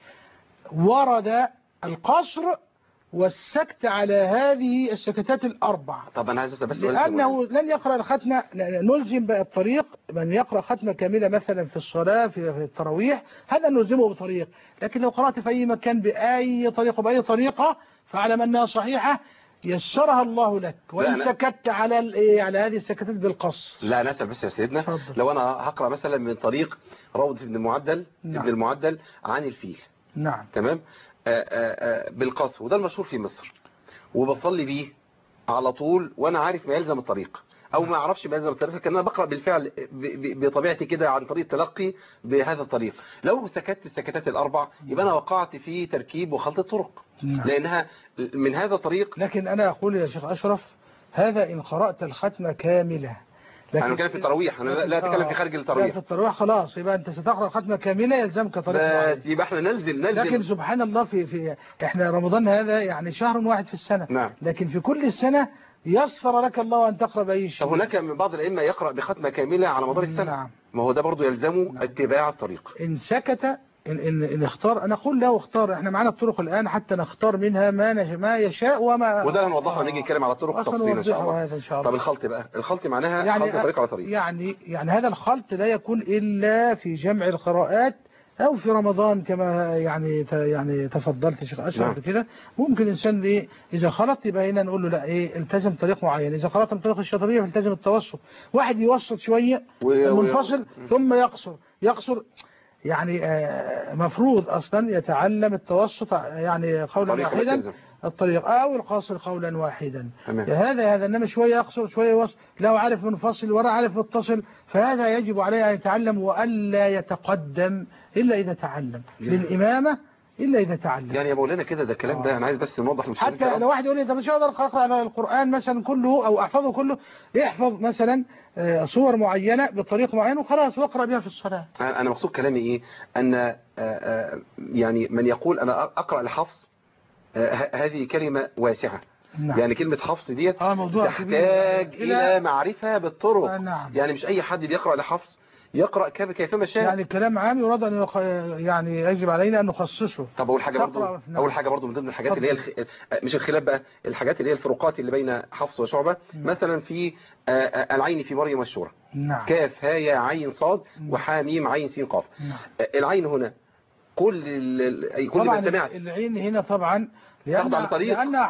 ورد القصر والسكت على هذه السكتات الأربع. طب أنا عايز بس لأنه لن يقرأ الختمة، نلزم بقى الطريق من يقرأ ختمة كاملة مثلا في الصلاة في التراويح، هذا نلزمه بطريق. لكن لو قرأت في أي مكان بأي طريقة بأي طريقة فاعلم أنها صحيحة يسرها الله لك، وإن سكت على هذه السكتات بالقص. لا أنا أسأل بس يا سيدنا، فضل. لو أنا هقرأ مثلا من طريق روضة ابن المعدل. نعم. ابن المعدل عن الفيل. نعم. تمام. بالقصر، وده المشهور في مصر، وبصلي بيه على طول وأنا عارف ما يلزم الطريق أو ما أعرفش ما يلزم الطريق، لكن أنا بقرأ بالفعل بطبيعتي كده عن طريق تلقي بهذا الطريق. لو سكتت السكتات الأربع يبقى أنا وقعت في تركيب وخلط الطرق. نعم. لأنها من هذا الطريق. لكن أنا أقول يا شيخ أشرف، هذا إن قرأت الختمة كاملة. لكن أنا بتكلم في التراويح، أنا لا أتكلم في خارج التراويح. في التراويح خلاص يبقى أنت ستقرأ ختمة كاملة يلزمك طريق معين. يبقى احنا نلزم. لكن سبحان الله احنا رمضان هذا يعني شهر واحد في السنة. نعم. لكن في كل السنة يسر لك الله أن تقرأ بأي شيء. طب هناك من بعض الأئمة يقرأ بختمة كاملة على مدار السنة. نعم. ما هو ده برضو يلزمه. نعم. اتباع الطريق. إن سكت إن اختار، أنا أقول له اختار، احنا معنا الطرق الآن حتى نختار منها ما يشاء وما. وده هنوضحه نيجي نتكلم على الطرق تفصيلا إن شاء الله. طب الخلط بقى، الخلط معناها يعني خلط طريق على طريق. يعني هذا الخلط لا يكون إلا في جمع القراءات أو في رمضان كما يعني تفضلت شيخ أشرف كده. ممكن الإنسان إذا خلط يبقى هنا نقول له لا التزم طريق معين. إذا خلط من طريق الشاطبية فالتزم التوسط. واحد يوسط شوية منفصل ثم يقصر يعني مفروض أصلا يتعلم التوسط يعني قولا واحدا الطريق أو القاصر قولا واحدا. هذا إنما شوية يقصر شوية يوسط، لو عارف منفصل ولا عارف متصل، فهذا يجب عليه أن يتعلم وألا يتقدم إلا إذا تعلم للإمامة إلا إذا تعلم. يعني يا مولانا كده ده الكلام ده أنا عايز بس نوضح للمشاهدين. حتى لو واحد يقول لي طب مش هقدر أقرأ القرآن مثلا كله أو أحفظه كله، يحفظ مثلا صور معينة بطريقة معينة وخلاص واقرأ بها في الصلاة. أنا مقصود كلامي إيه؟ أن يعني من يقول أنا أقرأ لحفظ هذه كلمة واسعة. نعم. يعني كلمة حفظ ديت تحتاج إلى معرفة بالطرق. نعم. يعني مش أي حد بيقرأ لحفظ يقرأ كيفما شاء. يعني كلام عام يراد أن يعني يجب علينا أن نخصصه. طب أول حاجة برضو من ضمن الحاجات اللي هي مش الخلاف بقى، الحاجات اللي هي الفروقات اللي بين حفص وشعبة. مثلا في العين في مريم والشورى. نعم. كاف ها يا عين صاد وحاميم عين سين قاف. نعم. العين هنا كل من سمعت العين هنا طبعا لأنها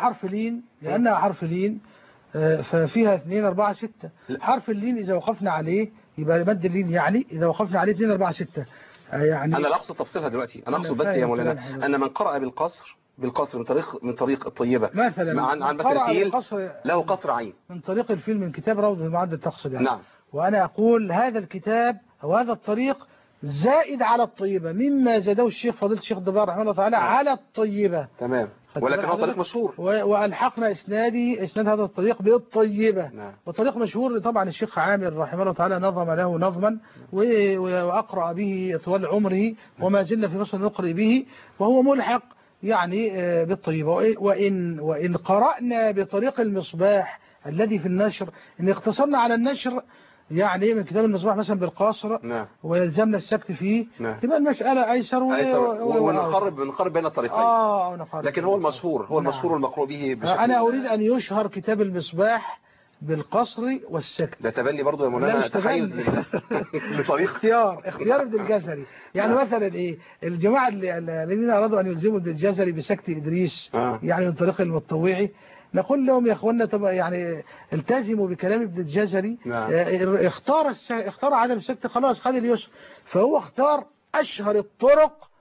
حرف لين ففيها 2 4 6. حرف اللين إذا وقفنا عليه يبقى مد اللين، يعني إذا وقفنا عليه 2 4 6 يعني. أنا لا أقصد تفصيلها دلوقتي، أنا أقصد بس يا مولانا أن من قرأ بالقصر من طريق الطيبة مثلا عن مثل الفيل له قصر عين من طريق الفيل من كتاب روضة المعدل تقصد يعني. نعم. وأنا أقول هذا الكتاب أو هذا الطريق زائد على الطيبة مما زاده الشيخ فضيلة الشيخ دبار رحمه الله تعالى على الطيبة. تمام. ولكن هو طريق مشهور وألحقنا إسناد هذا الطريق بالطيبة. نعم. وطريق مشهور طبعا الشيخ عامر رحمه الله تعالى نظم له نظما وأقرأ به طوال عمره وما زلنا في مصر نقرأ به، وهو ملحق يعني بالطريقة. وإن قرأنا بطريق المصباح الذي في النشر، إن اقتصرنا على النشر يعني من كتاب المصباح مثلا بالقصر، نعم. ويلزمنا السكت فيه، نعم. تبقى المسألة أيسر ونقرب بين الطريقين. لكن هو المشهور، هو المشهور والمقروء به بشكل. أنا أريد أن يشهر كتاب المصباح بالقصر والسكت. ده تبني برضه يا مولانا تحيز لطريق اختيار ابن الجزري. يعني مثلا ايه الجماعه الذين ارادوا ان يلزموا ابن الجزري بسكت ادريس يعني من طريق المتطوعي، نقول لهم يا اخوانا طب يعني التزموا بكلام ابن الجزري. اختار عدم السكت، خلاص خد اليسر، فهو اختار اشهر الطرق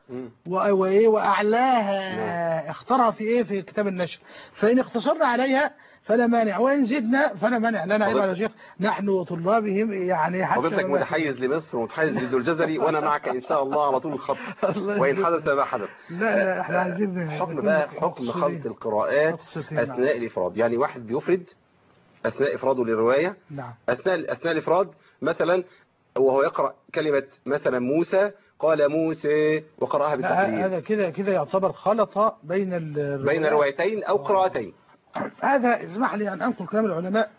واعلاها. اختارها في ايه؟ في كتاب النشر. فان اختصرنا عليها فلا مانع، وإن زدنا فلا مانع. لا نعيب على شيخ، نحن طلابهم يعني. حضرتك متحيز لمصر ومتحيز لابن الجزري، وأنا معك إن شاء الله على طول الخط وإن حدث ما حدث. لا احنا عايزين حكم خلط القراءات أثناء الإفراد. يعني واحد بيفرد أثناء إفراده للرواية. نعم. أثناء الإفراد مثلا وهو يقرأ كلمة مثلا موسى، قال موسى وقرأها بالتقليد. هذا كده يعتبر خلط بين روايتين أو قراءتين. هذا اسمح لي أن أنقل كلام العلماء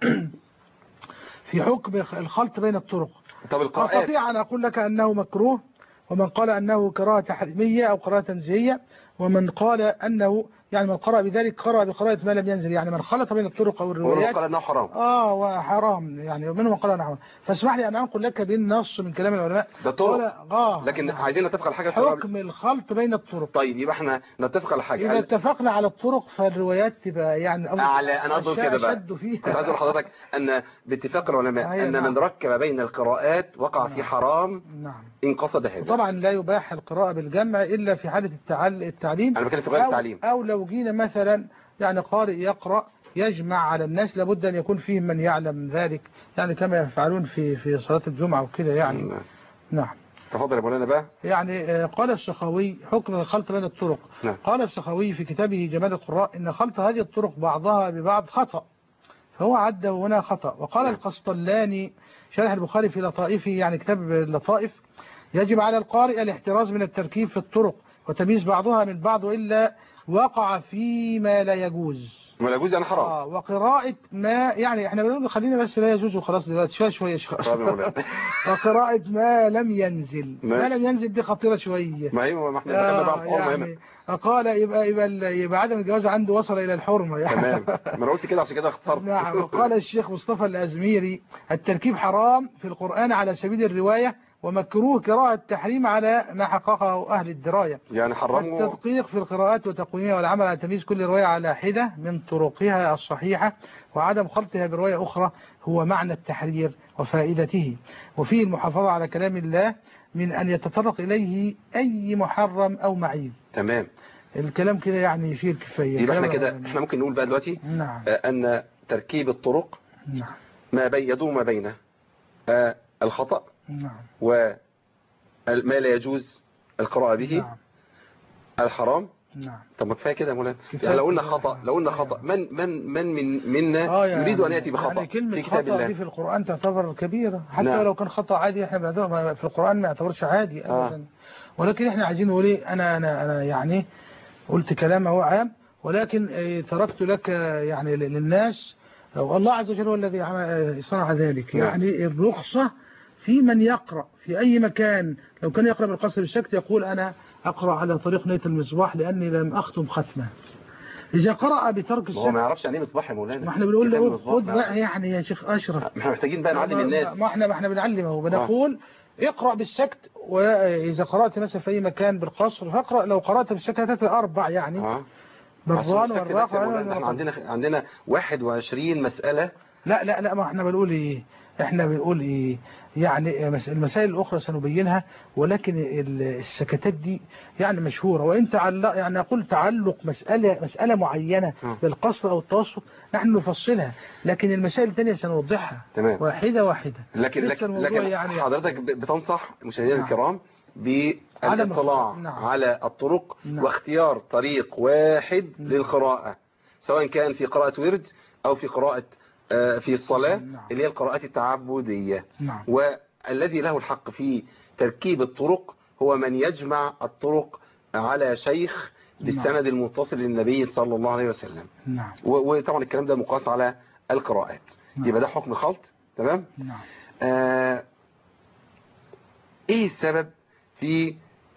في حكم الخلط بين الطرق. طب القراءات أستطيع أن أقول لك أنه مكروه، ومن قال أنه قراءة تحريمية أو قراءة تنزيهية، ومن قال أنه يعني من قرأ بذلك قرأ بقراءة ما لم ينزل، يعني من خلط بين الطرق أو الروايات. ومن قال أنه حرام. وحرام يعني، ومنهم من قال أنه حرام. فاسمح لي أن أنقل لك بالنص من كلام العلماء. ده طرق. لكن عايزين نتفق على حاجة. حكم الخلط بين الطرق. طيب يبقى احنا نتفق على حاجة. إذا اتفقنا على الطرق فالروايات تبقى يعني أعلى. أنا أقول كده بقى. كنت عايز أقول لحضرتك أن باتفاق العلماء أن من ركب بين القراءات وقع في حرام. نعم. إن قصد هذا. طبعا لا يباح القراءة بالجمع إلا في حالة التعليم. أنا بتكلم في غير التعليم. أو لو جينا مثلا يعني قارئ يقرأ يجمع على الناس، لابد أن يكون فيه من يعلم ذلك، يعني كما يفعلون في صلاة الجمعة وكده يعني. نعم. تفضل يا مولانا بقى. يعني قال السخاوي حكم الخلط بين الطرق. نعم. قال السخاوي في كتابه جمال القراء إن خلط هذه الطرق بعضها ببعض خطأ، فهو عده هنا خطأ. وقال القسطلاني شرح البخاري في لطائفه، يعني كتاب اللطائف، يجب على القارئ الاحتراز من التركيب في الطرق وتمييز بعضها من بعض، إلا وقع فيما لا يجوز. ما لا يجوز يعني حرام. وقراءة ما يعني احنا بنقول خلينا بس لا يجوز وخلاص دلوقتي شوية. وقراءة ما لم ينزل. ما لم ينزل دي خطيرة شوية. ما احنا ذكرنا بقى الحرمة هنا. قال يبقى عدم الجواز عنده وصل إلى الحرمة يعني. تمام. ما انا قلت كده عشان كده اختصرت. نعم. وقال الشيخ مصطفى الأزميري التركيب حرام في القرآن على سبيل الرواية، ومكروه قراءة التحريم على ما حققه أهل الدراية. يعني حرموا التدقيق في القراءات وتقويمها والعمل على تمييز كل رواية على حدة من طرقها الصحيحة، وعدم خلطها برواية أخرى هو معنى التحرير وفائدته. وفيه المحافظة على كلام الله من أن يتطرق إليه أي محرم أو معيب. تمام. الكلام كده يعني فيه الكفاية. يبقى احنا كده احنا ممكن نقول بقى دلوقتي. نعم. أن تركيب الطرق. نعم. ما يدور ما بين الخطأ. نعم. وما لا يجوز القراءة به. نعم. الحرام. نعم. طب ما كفايه كده يا مولانا. يعني لو قلنا خطأ من منا يعني يريد ان ياتي بخطأ يعني في كتاب الله. دي في القرآن تعتبر كبيرة، حتى نعم. لو كان خطأ عادي احنا بنعتبر في القرآن ما يعتبرش عادي ابدا. ولكن احنا عايزين نقول ايه، انا يعني قلت كلام هو عام، ولكن تركت لك يعني للناس، والله عز وجل هو الذي صنع ذلك. يعني الرخصة في من يقرأ في أي مكان. لو كان يقرأ بالقصر بالسكت يقول أنا أقرأ على طريق نية المصباح لأني لم أختم ختمة. إذا قرأ بترك السكت هو ما يعرفش يعني ايه مصباح يا مولانا. ما احنا بنقول له خد بقى يعني يا شيخ أشرف. ما احنا محتاجين بقى نعلم الناس. ما احنا بنعلمه بنقول اقرأ بالسكت، وإذا قرأت مثلا في أي مكان بالقصر فاقرأ. لو قرأت بالسكت هتأتي 4 يعني. بالظان والراقة. احنا عندنا 21 مسألة. لا ما احنا بنقول ايه، يعني المسائل الأخرى سنبينها، ولكن السكتات دي يعني مشهورة. وانت يعني أقول تعلق مسألة معينة بالقصر أو التوسط نحن نفصلها، لكن المسائل الثانية سنوضحها. تمام. واحدة. لكن يعني حضرتك بتنصح مشاهدينا الكرام بالاطلاع على الطرق واختيار طريق واحد للقراءة، سواء كان في قراءة ورد أو في قراءة في الصلاة اللي هي القراءات التعبدية. والذي له الحق في تركيب الطرق هو من يجمع الطرق على شيخ بالسند المتصل للنبي صلى الله عليه وسلم. نعم. وطبعا الكلام ده مقاس على القراءات. نعم. يبقى ده حكم الخلط. تمام. نعم. ايه السبب في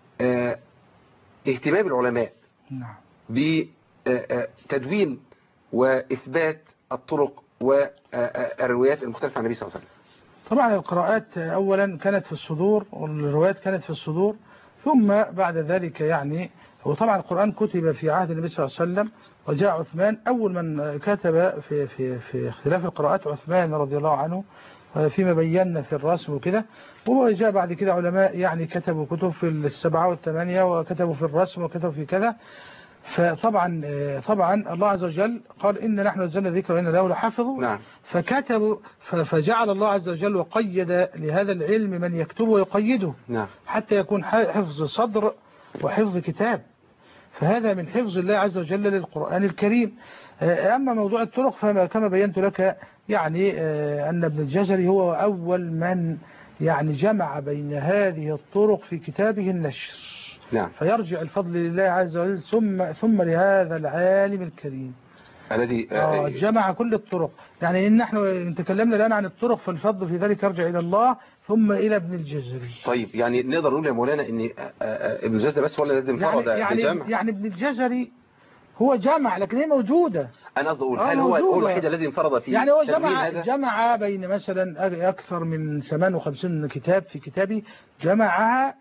اهتمام العلماء نعم. بتدوين وإثبات الطرق والروايات المختلفة عن النبي صلى الله عليه وسلم؟ طبعا القراءات أولا كانت في الصدور، والروايات كانت في الصدور، ثم بعد ذلك يعني وطبعا القرآن كتب في عهد النبي صلى الله عليه وسلم، وجاء عثمان أول من كتب في اختلاف القراءات عثمان رضي الله عنه فيما بينا في الرسم وكده، وجاء بعد كده علماء يعني كتبوا كتب في السبعة والثمانية، وكتبوا في الرسم وكتبوا في كذا. فطبعا الله عز وجل قال إن نحن نزلنا الذكر وإنا له لحافظون. نعم. فكتبوا فجعل الله عز وجل وقيد لهذا العلم من يكتبه ويقيده. نعم. حتى يكون حفظ صدر وحفظ كتاب، فهذا من حفظ الله عز وجل للقرآن الكريم. أما موضوع الطرق فكما بينت لك يعني أن ابن الجزري هو أول من يعني جمع بين هذه الطرق في كتابه النشر. نعم. فيرجع الفضل لله عز وجل ثم لهذا العالم الكريم الذي جمع كل الطرق. يعني إن نحن تكلمنا الآن عن الطرق، فالفضل في ذلك يرجع إلى الله ثم إلى ابن الجزري. طيب يعني نقدر نقول يا مولانا إن ابن الجزري بس هو الذي انفرد بجمع؟ يعني ابن الجزري هو جمع، لكن هي موجودة. أنا قصدي أقول هل هو الوحيد الذي انفرد في يعني هو جمع بين مثلا أكثر من 58 كتاب في كتابه، جمعها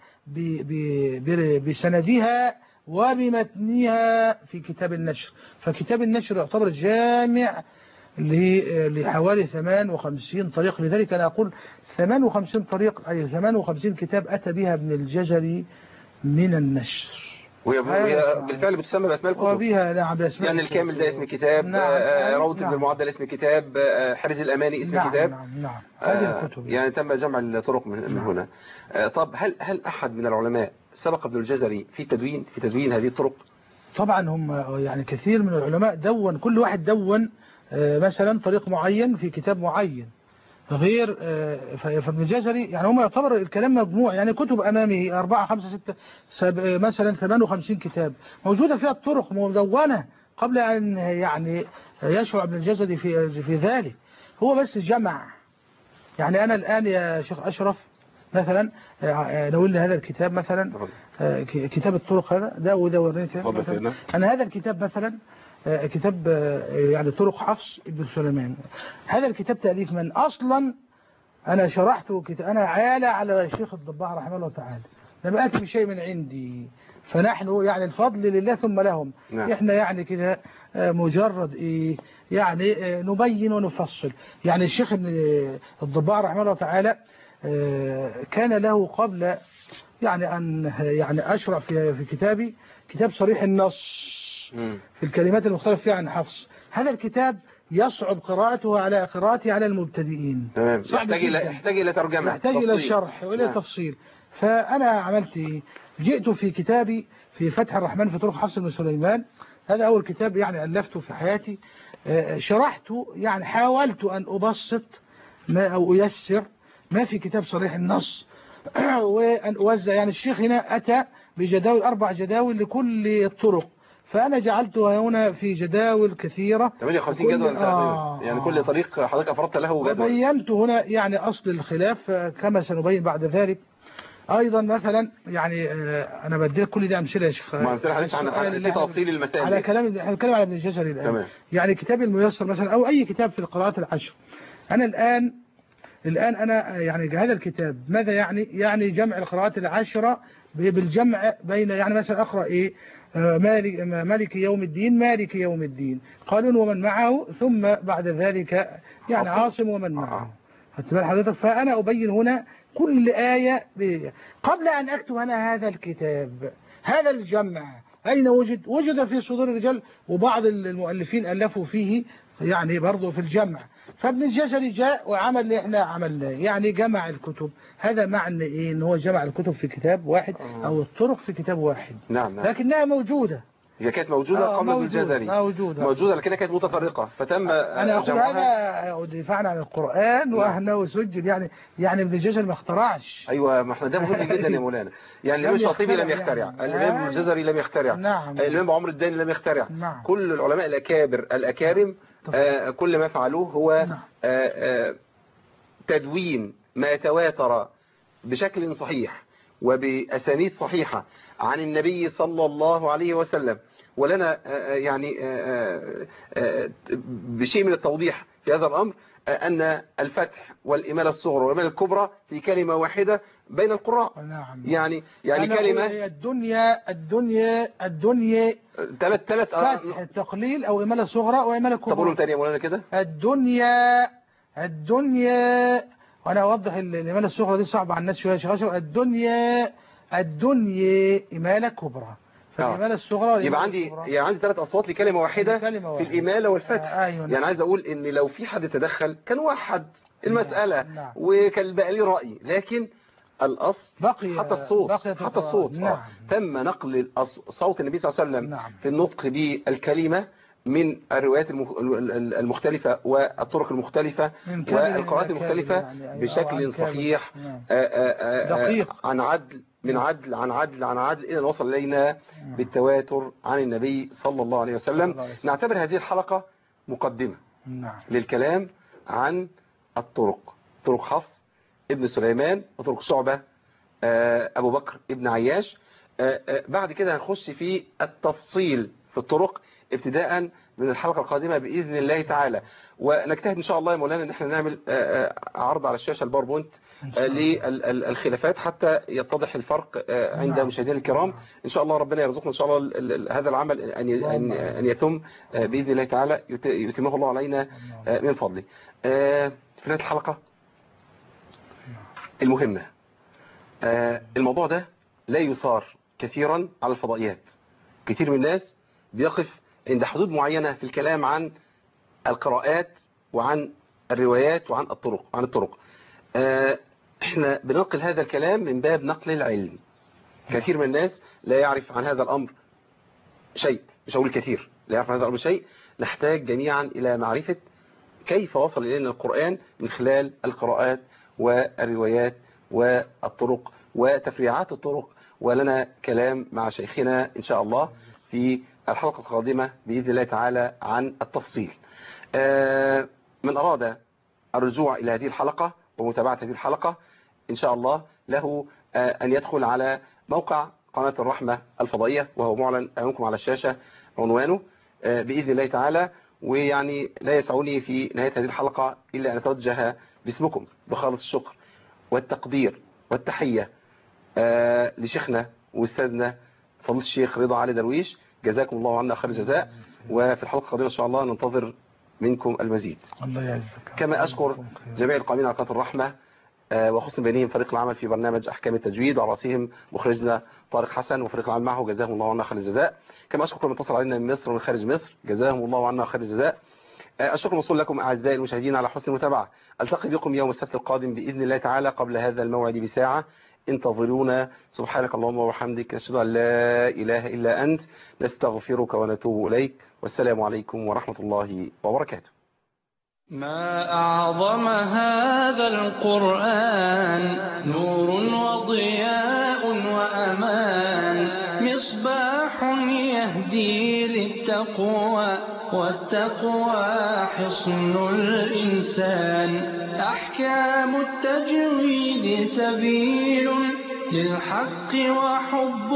بسندها وبمتنها في كتاب النشر. فكتاب النشر يعتبر جامع لحوالي 58 طريق. لذلك أنا أقول 58 طريق، أي 58 كتاب أتى بها ابن الجزري من النشر، وهي بالفعل بتسمى باسماء الكتب. وبها نعم باسماء يعني الكامل ده اسم كتاب، روضة ابن المعدل اسم كتاب، حرز الأماني اسم كتاب. نعم هذه الكتب يعني تم جمع الطرق من هنا. طب هل أحد من العلماء سبق ابن الجزري في تدوين هذه الطرق؟ طبعا هم يعني كثير من العلماء دون، كل واحد دون مثلا طريق معين في كتاب معين غير. فابن الجزري يعني هم يعتبر الكلام مجموع، يعني كتب أمامه 4 5 6 مثلا 58 كتاب موجودة فيها الطرق مدونة قبل أن يعني يشرع ابن الجزري في ذلك. هو بس جمع. يعني أنا الآن يا شيخ أشرف مثلا لو لي هذا الكتاب مثلا كتاب الطرق هذا ده وده وريني كده. أنا هذا الكتاب مثلا كتاب يعني طرق حفص ابن سليمان. هذا الكتاب تأليف من أصلا أنا شرحته أنا عالة على الشيخ الضباع رحمه الله تعالى، لم أتي بشيء من عندي. فنحن يعني الفضل لله ثم لهم. نعم. إحنا يعني كده مجرد يعني نبين ونفصل. يعني الشيخ الضباع رحمه الله تعالى كان له قبل يعني أن يعني أشرع في كتابي كتاب صريح النص في الكلمات المختلف فيها عن حفص. هذا الكتاب يصعب قراءته على المبتدئين. تمام. يحتاج إلى ترجمة، يحتاج إلى شرح وإلى تفصيل. فأنا عملت جئت في كتابي في فتح الرحمن في طرق حفص بن سليمان. هذا أول كتاب يعني ألفته في حياتي. شرحته يعني حاولت أن أبسط ما أو أيسر ما في كتاب صريح النص وأن أوزع. يعني الشيخ هنا أتى بجداول 4 جداول لكل الطرق، فأنا جعلتها هنا في جداول كثيرة 58 جدول يعني كل طريق حضرتك أفردت له جدول. وبينت هنا يعني أصل الخلاف كما سنبين بعد ذلك. أيضا مثلا يعني أنا بديلك كل دي أمثلة يا شيخ. أمثلة حديث عن تفصيل المسائل. على كلام احنا بنتكلم على ابن الجزري الآن. تمام. يعني كتاب الميسر مثلا أو أي كتاب في القراءات العشر. أنا الآن أنا يعني هذا الكتاب ماذا يعني جمع القراءات العشرة بالجمع بين يعني مثلا أقرأ مالك يوم الدين قالون ومن معه، ثم بعد ذلك يعني عاصم ومن معه. هتبال حضرتك. فأنا أبين هنا كل آية قبل أن أكتب أنا هذا الكتاب. هذا الجمع أين وجد في صدور الرجال، وبعض المؤلفين ألفوا فيه يعني برضه في الجمع. فابن الجزري جاء وعمل اللي احنا عملناه، يعني جمع الكتب. هذا معنى ايه؟ ان هو جمع الكتب في كتاب واحد او الطرق في كتاب واحد. نعم. لكنها موجودة هي كانت موجودة قبل ابن الجزري، موجودة لكنها كانت متفرقة فتم أنا أقول هذا دفاعا عن القرآن وأنه سجل يعني ابن الجزري ما اخترعش. أيوة، ما احنا ده مهم جدا يا مولانا. يعني الإمام الشاطبي لم يخترع، الإمام ابن الجزري لم يخترع، الإمام عمرو الداني لم يخترع، كل العلماء الأكارم كل ما فعلوه هو تدوين ما تواتر بشكل صحيح وبأسانيد صحيحة عن النبي صلى الله عليه وسلم. ولنا يعني بشيء من التوضيح في هذا الأمر أن الفتح والإمالة الصغرى والإمالة الكبرى في كلمة واحدة بين القراء. يعني كلمة الدنيا ثلاث فتح تقليل أو إمالة صغرى وإمالة كبرى. طب قولهم تاني يا مولانا كده. الدنيا وأنا أوضح الإمالة الصغرى دي صعبة على الناس شوية. الدنيا إمالة كبرى، فالإمالة الصغرى يبقى عندي 3 أصوات لكلمة واحدة في الإمالة والفتح. يعني عايز أقول إن لو في حد تدخل كان وحد المسألة وكان بقى ليه رأي، لكن الأصل حتى الصوت تم نقل صوت النبي صلى الله عليه وسلم في النطق بالكلمة من الروايات المختلفة والطرق المختلفة والقراءات المختلفة بشكل صحيح دقيق عن عدل عن عدل إلى وصل إلينا بالتواتر عن النبي صلى الله عليه وسلم. نعتبر هذه الحلقة مقدمة للكلام عن الطرق، طرق حفص ابن سليمان وطرق شعبة أبو بكر ابن عياش. بعد كده هنخش في التفصيل في الطرق ابتداء من الحلقة القادمة بإذن الله تعالى. ونجتهد إن شاء الله يا مولانا إن احنا نعمل عرض على الشاشة الباوربوينت للخلافات حتى يتضح الفرق عند مشاهدينا الكرام. إن شاء الله ربنا يرزقنا إن شاء الله هذا العمل أن يتم بإذن الله تعالى، يتمه الله علينا من فضله. في نهاية الحلقة المهمة، الموضوع ده لا يثار كثيرا على الفضائيات. كثير من الناس بيقف عند حدود معينة في الكلام عن القراءات وعن الروايات وعن الطرق. احنا بننقل هذا الكلام من باب نقل العلم. كثير من الناس لا يعرف عن هذا الأمر شيء، مش هقول كثير، لا يعرف عن هذا الأمر شيء. نحتاج جميعا إلى معرفة كيف وصل إلينا القرآن من خلال القراءات والروايات والطرق وتفريعات الطرق. ولنا كلام مع شيخنا إن شاء الله في الحلقة القادمة بإذن الله تعالى عن التفصيل. من أراد الرجوع إلى هذه الحلقة ومتابعة هذه الحلقة إن شاء الله له أن يدخل على موقع قناة الرحمة الفضائية، وهو معلن أمامكم على الشاشة عنوانه بإذن الله تعالى. ويعني لا يسعني في نهاية هذه الحلقة إلا أن أتوجه باسمكم بخالص الشكر والتقدير والتحية لشيخنا وأستاذنا فضيلة الشيخ رضا علي درويش، جزاكم الله عنا خير الجزاء. وفي الحلقة القادمة إن شاء الله ننتظر منكم المزيد. الله يعزك. كما أشكر جميع القائمين على قناة الرحمة وخصوصا بينهم فريق العمل في برنامج أحكام التجويد، وعلى رأسهم مخرجنا طارق حسن وفريق العمل معه، جزاهم الله عنا خير الجزاء. كما أشكر كل من اتصل علينا من مصر ومن خارج مصر، جزاهم الله عنا خير الجزاء. الشكر موصول لكم أعزائي المشاهدين على حسن المتابعة. ألتقي بكم يوم السبت القادم بإذن الله تعالى قبل هذا الموعد بساعة. انتظرونا. سبحانك اللهم وبحمدك، نشهد أن لا إله إلا أنت، نستغفرك ونتوب إليك. والسلام عليكم ورحمة الله وبركاته. ما أعظم هذا القرآن، نور وضياء وأمان، مصباح يهدي للتقوى، والتقوى حصن الإنسان. أحكام التجويد سبيل للحق وحب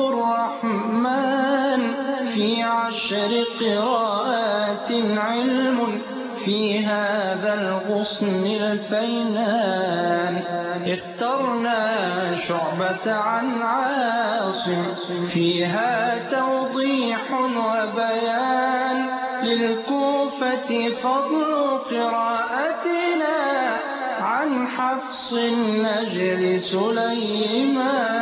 الرحمن، في 10 قراءات علم، في هذا الغصن الفينان. اخترنا شعبة عن عاصم، فيها توضيح وبيان، للكوفة فضل قراءتنا، عن حفص النجر سليمان.